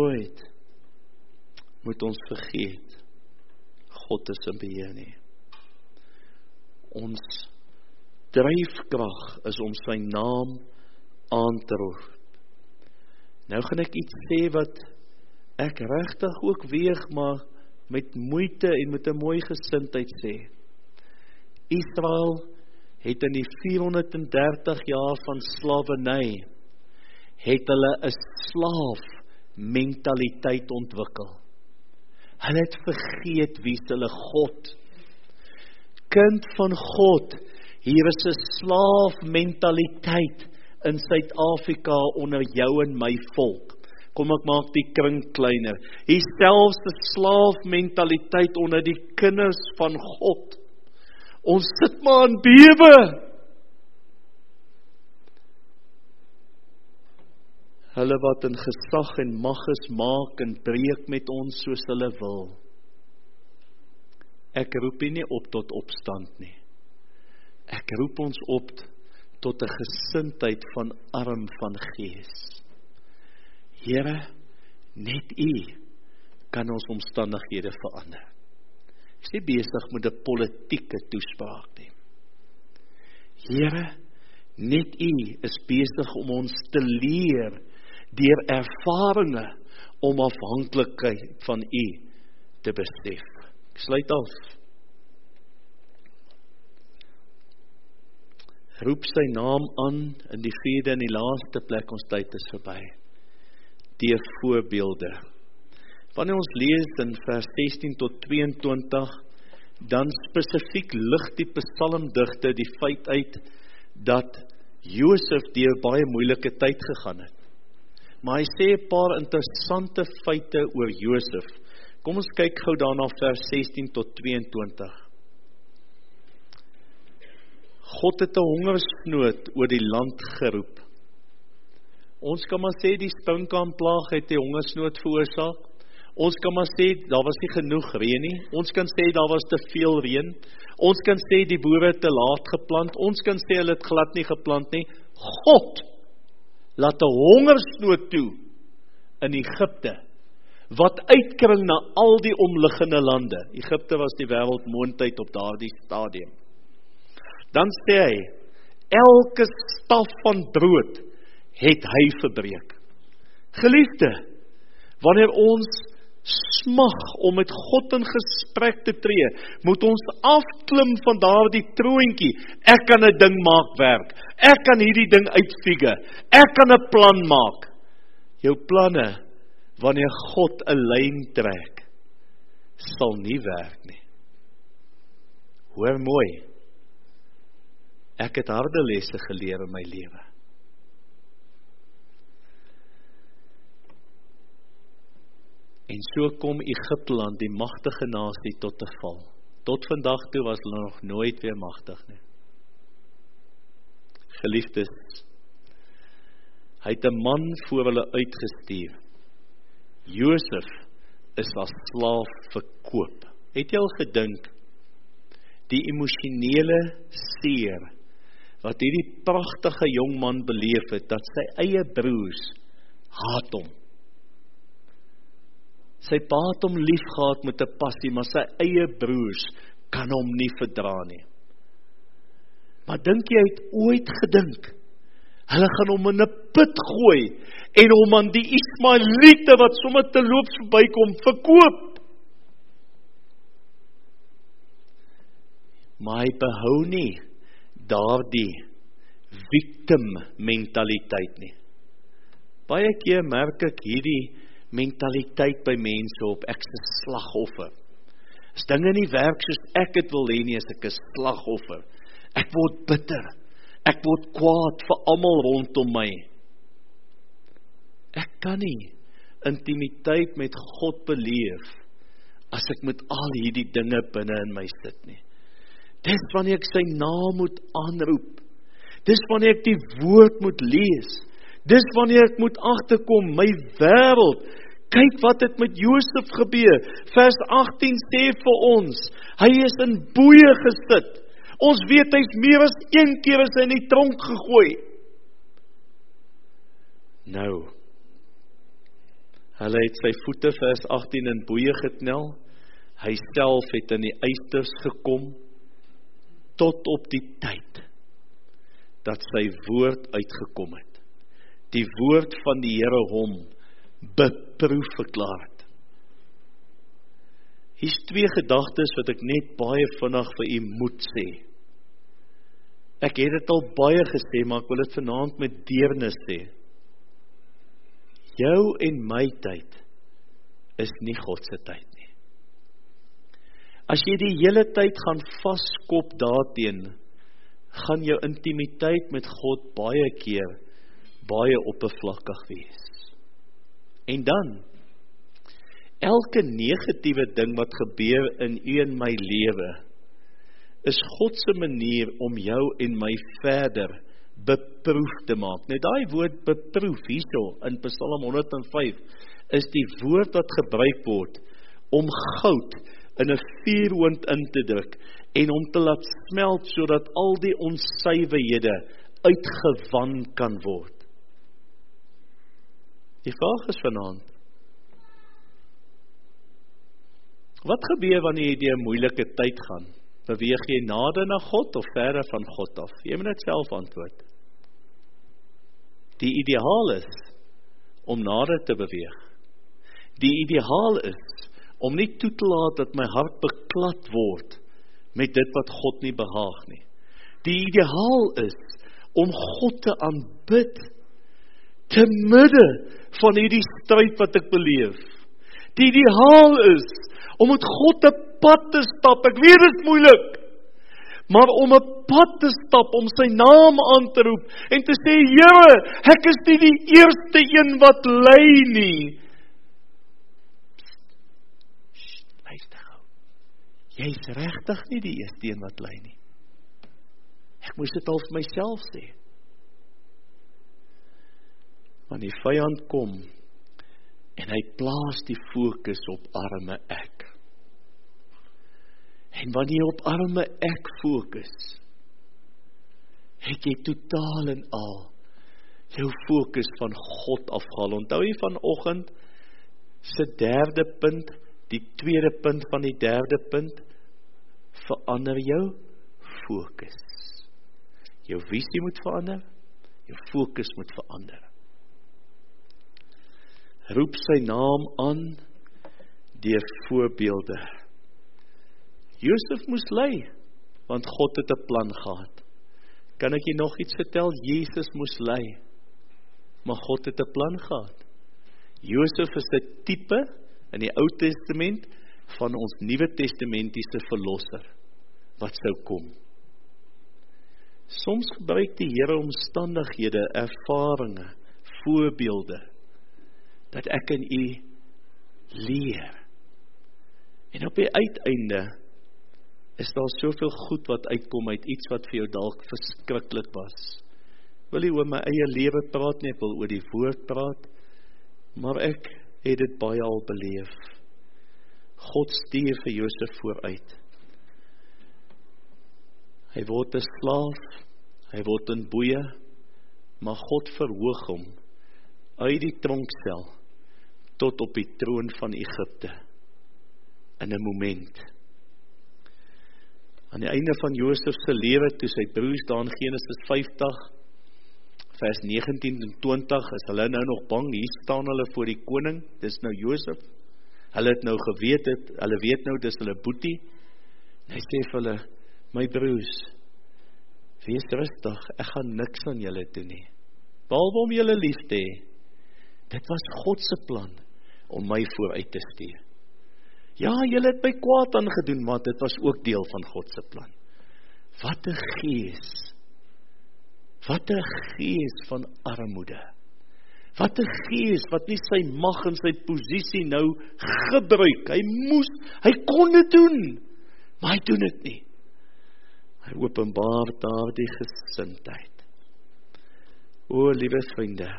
A: moet ons vergeet, God is in beheer nie. Ons dryfkrag is om sy naam aan te roep. Nou gaan ek iets sê wat ek regtig ook weeg, maar met moeite en met 'n mooi gesindheid sê. Israel het in die 430 jaar van slawerny, het hulle 'n slaaf mentaliteit ontwikkel. Hulle het vergeet wie is hulle God. Kind van God, hier is 'n slaaf mentaliteit in Suid-Afrika onder jou en my volk. Kom ek maak die kring kleiner. Hier selfs 'n slaaf mentaliteit onder die kinders van God. Ons sit maar in bewe. Hulle wat in gesag en mag is, maak en breek met ons soos hulle wil. Ek roep nie op tot opstand nie. Ek roep ons op tot 'n gesindheid van arm van gees. Here, net U kan ons omstandighede verander. Ek is nie besig met 'n politieke toespraak nie. Here, net U is besig om ons te leer deur ervarings om afhanklikheid van U te besef. Ek sluit af. Roep sy naam aan in die 4de en die laaste plek, ons tyd is verby. Deur voorbeelde. Wanneer ons lees in vers 16 tot 22, dan spesifiek lig die psalmdigter die feit uit dat Josef deur baie moeilike tyd gegaan het. Maar hy sê 'n paar interessante feite oor Josef. Kom ons kyk gou daarna vers 16 tot 22. God het 'n hongersnood oor die land geroep. Ons kan maar sê die sprinkaanplaag het die hongersnood veroorsaak. Ons kan maar sê daar was nie genoeg reën nie. Ons kan sê daar was te veel reën. Ons kan sê die boere het te laat geplant. Ons kan sê hulle het glad nie geplant nie. God laat 'n hongersnood toe in Egipte, wat uitkring na al die omliggende lande. Egipte was die wêreldmoondheid op daardie stadium. Dan sê hy, elke staf van brood het hy verbreek. Geliefde, wanneer ons smag om met God in gesprek te tree, moet ons afklim van daardie troontjie. Ek kan 'n ding maak werk. Ek kan hierdie ding uitfigure. Ek kan 'n plan maak. Jou planne, wanneer God 'n lyn trek, sal nie werk nie. Hoor mooi. Ek het harde lesse geleer in my lewe. En so kom Egipteland, die magtige nasie, tot te val. Tot vandag toe was hulle nog nooit weer magtig nie. Geliefdes, hy het 'n man voor hulle uitgestuur. Josef is as slaaf verkoop. Het jy al gedink, die emosionele seer, wat hierdie pragtige jong man beleef het, dat sy eie broers haat hom. Sy pa het hom lief gehad met 'n passie, maar sy eie broers kan hom nie verdra nie. Maar dink jy het ooit gedink, hulle gaan hom in 'n put gooi, en hom aan die Ismaeliete, wat sommer te loops verbykom, verkoop? Maar hy behou nie daardie victim mentaliteit nie. Baie keer merk ek hierdie mentaliteit by mense op, ek is 'n slagoffer. As dinge nie werk soos ek het wil hê nie, is ek 'n slagoffer. Ek word bitter, ek word kwaad vir almal rondom my. Ek kan nie intimiteit met God beleef, as ek met al hierdie dinge binne in my sit nie. Dis wanneer ek sy naam moet aanroep. Dis wanneer ek die woord moet lees. Dis wanneer ek moet agterkom, my wêreld. Kyk wat het met Josef gebeur. Vers 18 sê vir ons, hy is in boeye gesit. Ons weet hy's meer as een keer is hy in die tronk gegooi. Nou, hulle het sy voete, vers 18, in boeye geknel. Hy self het in die eisters gekom, tot op die tyd dat sy woord uitgekom het. Die woord van die Here hom beproef verklaar het. Hier's 2 gedagtes wat ek net baie vinnig vir u moet sê. Ek het dit al baie gesê, maar ek wil dit vanaand met deernis sê. Jou en my tyd is nie God se tyd nie. As jy die hele tyd gaan vaskop daarteen, gaan jou intimiteit met God baie keer baie oppervlakkig wees. En dan, elke negatiewe ding wat gebeur in u en my lewe, is God se manier om jou en my verder beproef te maak. Nou daai woord beproef hierso in Psalm 105 is die woord wat gebruik word om goud in 'n vuurhoond in te druk en om te laat smelt sodat al die onsuiverhede uitgewan kan word. Die vraag is vanaand, wat gebeur wanneer jy deur 'n moeilike tyd gaan? Beweeg jy nader na God of verder van God af? Jy moet net self antwoord. Die ideaal is om nader te beweeg. Die ideaal is om nie toe te laat dat my hart beklad word met dit wat God nie behaag nie. Die ideaal is om God te aanbid te midde van hierdie stryd wat ek beleef. Die ideaal is om met God 'n pad te stap. Ek weet dit is moeilik, maar om 'n pad te stap, om sy naam aan te roep en te sê, Here, ek is nie die eerste een wat ly nie. Luister gou. Jy is regtig nie die eerste een wat ly nie. Ek moes dit al vir myself sê. Want die vyand kom en hy plaas die fokus op arme ek. En wanneer jy op arme ek fokus, het jy totaal en al jou fokus van God afgehaal. Onthou jy vanoggend se 3de punt, die 2de punt van die 3de punt, verander jou fokus. Jou visie moet verander, jou fokus moet verander. Roep sy naam aan deur voorbeelde. Josef moes ly, want God het 'n plan gehad. Kan ek jy nog iets vertel? Jesus moes ly, maar God het 'n plan gehad. Josef is 'n tipe in die Ou Testament van ons Nuwe Testamentiese verlosser, wat sou kom. Soms gebruik die Here omstandighede, ervarings, voorbeelde, dat ek en u leer. En op die uiteinde is daar soveel goed wat uitkom uit iets wat vir jou dalk verskriklik was. Wil nie oor my eie lewe praat nie, ek wil oor die woord praat, maar ek het dit baie al beleef. God stuur vir Josef vooruit. Hy word 'n slaaf, hy word in boeye, maar God verhoog hom uit die tronksel tot op die troon van Egipte in 'n moment. Aan die einde van Josef se lewe, toe sy broers daar in Genesis 50, vers 19 en 20, is hulle nou nog bang, hier staan hulle voor die koning, dis nou Josef, hulle het nou geweet het, hulle weet nou, dis hulle boetie, en hy sê vir hulle, my broers, wees rustig, ek gaan niks aan julle doen nie, behalwe om julle lief te hê. Dit was God se plan, om my vooruit te stuur. Ja, julle het my kwaad aangedoen, maar dit was ook deel van God se plan. Wat 'n gees. Wat 'n gees van armoede. Wat 'n gees wat nie sy mag en sy posisie nou gebruik. Hy kon dit doen, maar hy doen dit nie. Hy openbaar daardie gesindheid. O, liewe vriende,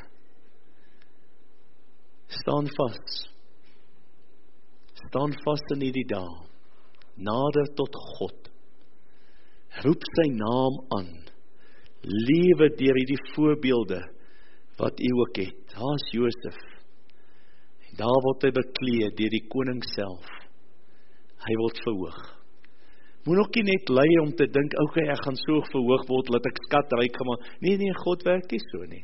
A: staan vas. Staan vas in hierdie dae. Nader tot God. Roep sy naam aan. Lewe deur hierdie voorbeelde wat u ook het. Daar's Josef. En daar word hy bekleed deur die koning self. Hy word verhoog. Moet ook nie net lei om te dink, okay, ek gaan so verhoog word, laat ek skatryk gemaak. Nee, God werk nie so nie.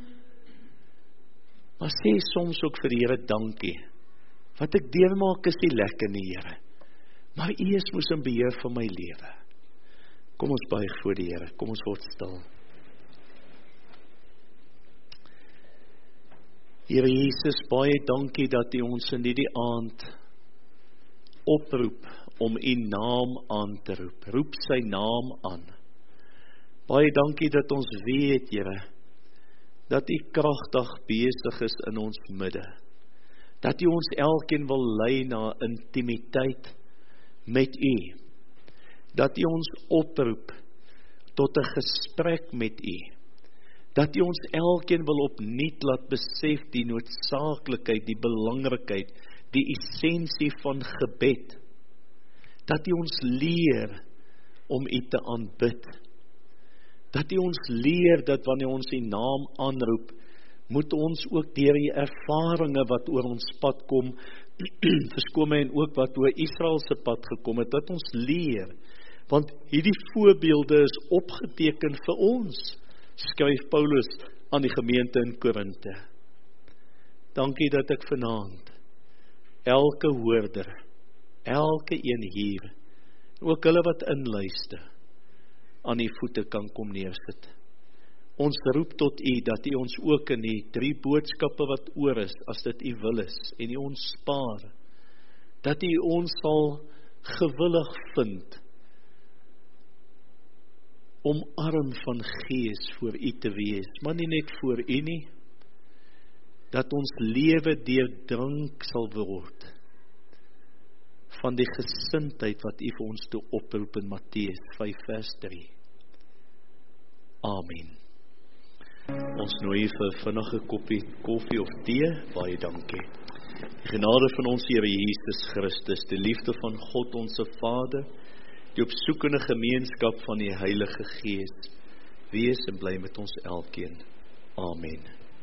A: Maar sê soms ook vir die Here dankie. Wat ek deurmaak is nie lekker nie, Here. Maar U is mos in beheer van my lewe. Kom ons buig voor die Here, kom ons word stil. Here Jesus, baie dankie dat U ons in hierdie aand oproep om U naam aan te roep. Roep sy naam aan. Baie dankie dat ons weet, Here, dat U kragtig besig is in ons midde. Dat U ons elkeen wil lei na intimiteit met U. Dat U ons oproep tot 'n gesprek met U. Dat U ons elkeen wil opnuut laat besef die noodsaaklikheid, die belangrikheid, die essensie van gebed. Dat U ons leer om U te aanbid. Dat U ons leer dat wanneer ons U naam aanroep, moet ons ook deur die ervarings wat oor ons pad kom, verskoon my, en ook wat oor Israel se pad gekom het, dat ons leer. Want hierdie voorbeelde is opgeteken vir ons, skryf Paulus aan die gemeente in Korinthe. Dankie dat ek vanaand elke hoorder, elke een hier, ook hulle wat inluister, aan U voete kan kom neersit. Ons roep tot U dat U ons ook in die 3 boodskappe wat oor is, as dit U wil is, en U ons spaar, dat U ons sal gewillig vind, om arm van gees voor U te wees, maar nie net voor U nie, dat ons lewe deurdrink sal word, van die gesindheid wat U vir ons toe oproep in Matteus 5 vers 3. Amen. Ons nooi vir vinnige koppie koffie of tee, baie dankie. Die genade van ons Here Jesus Christus, die liefde van God ons Vader, die opsoekende gemeenskap van die Heilige Gees, wees en bly met ons elkeen. Amen.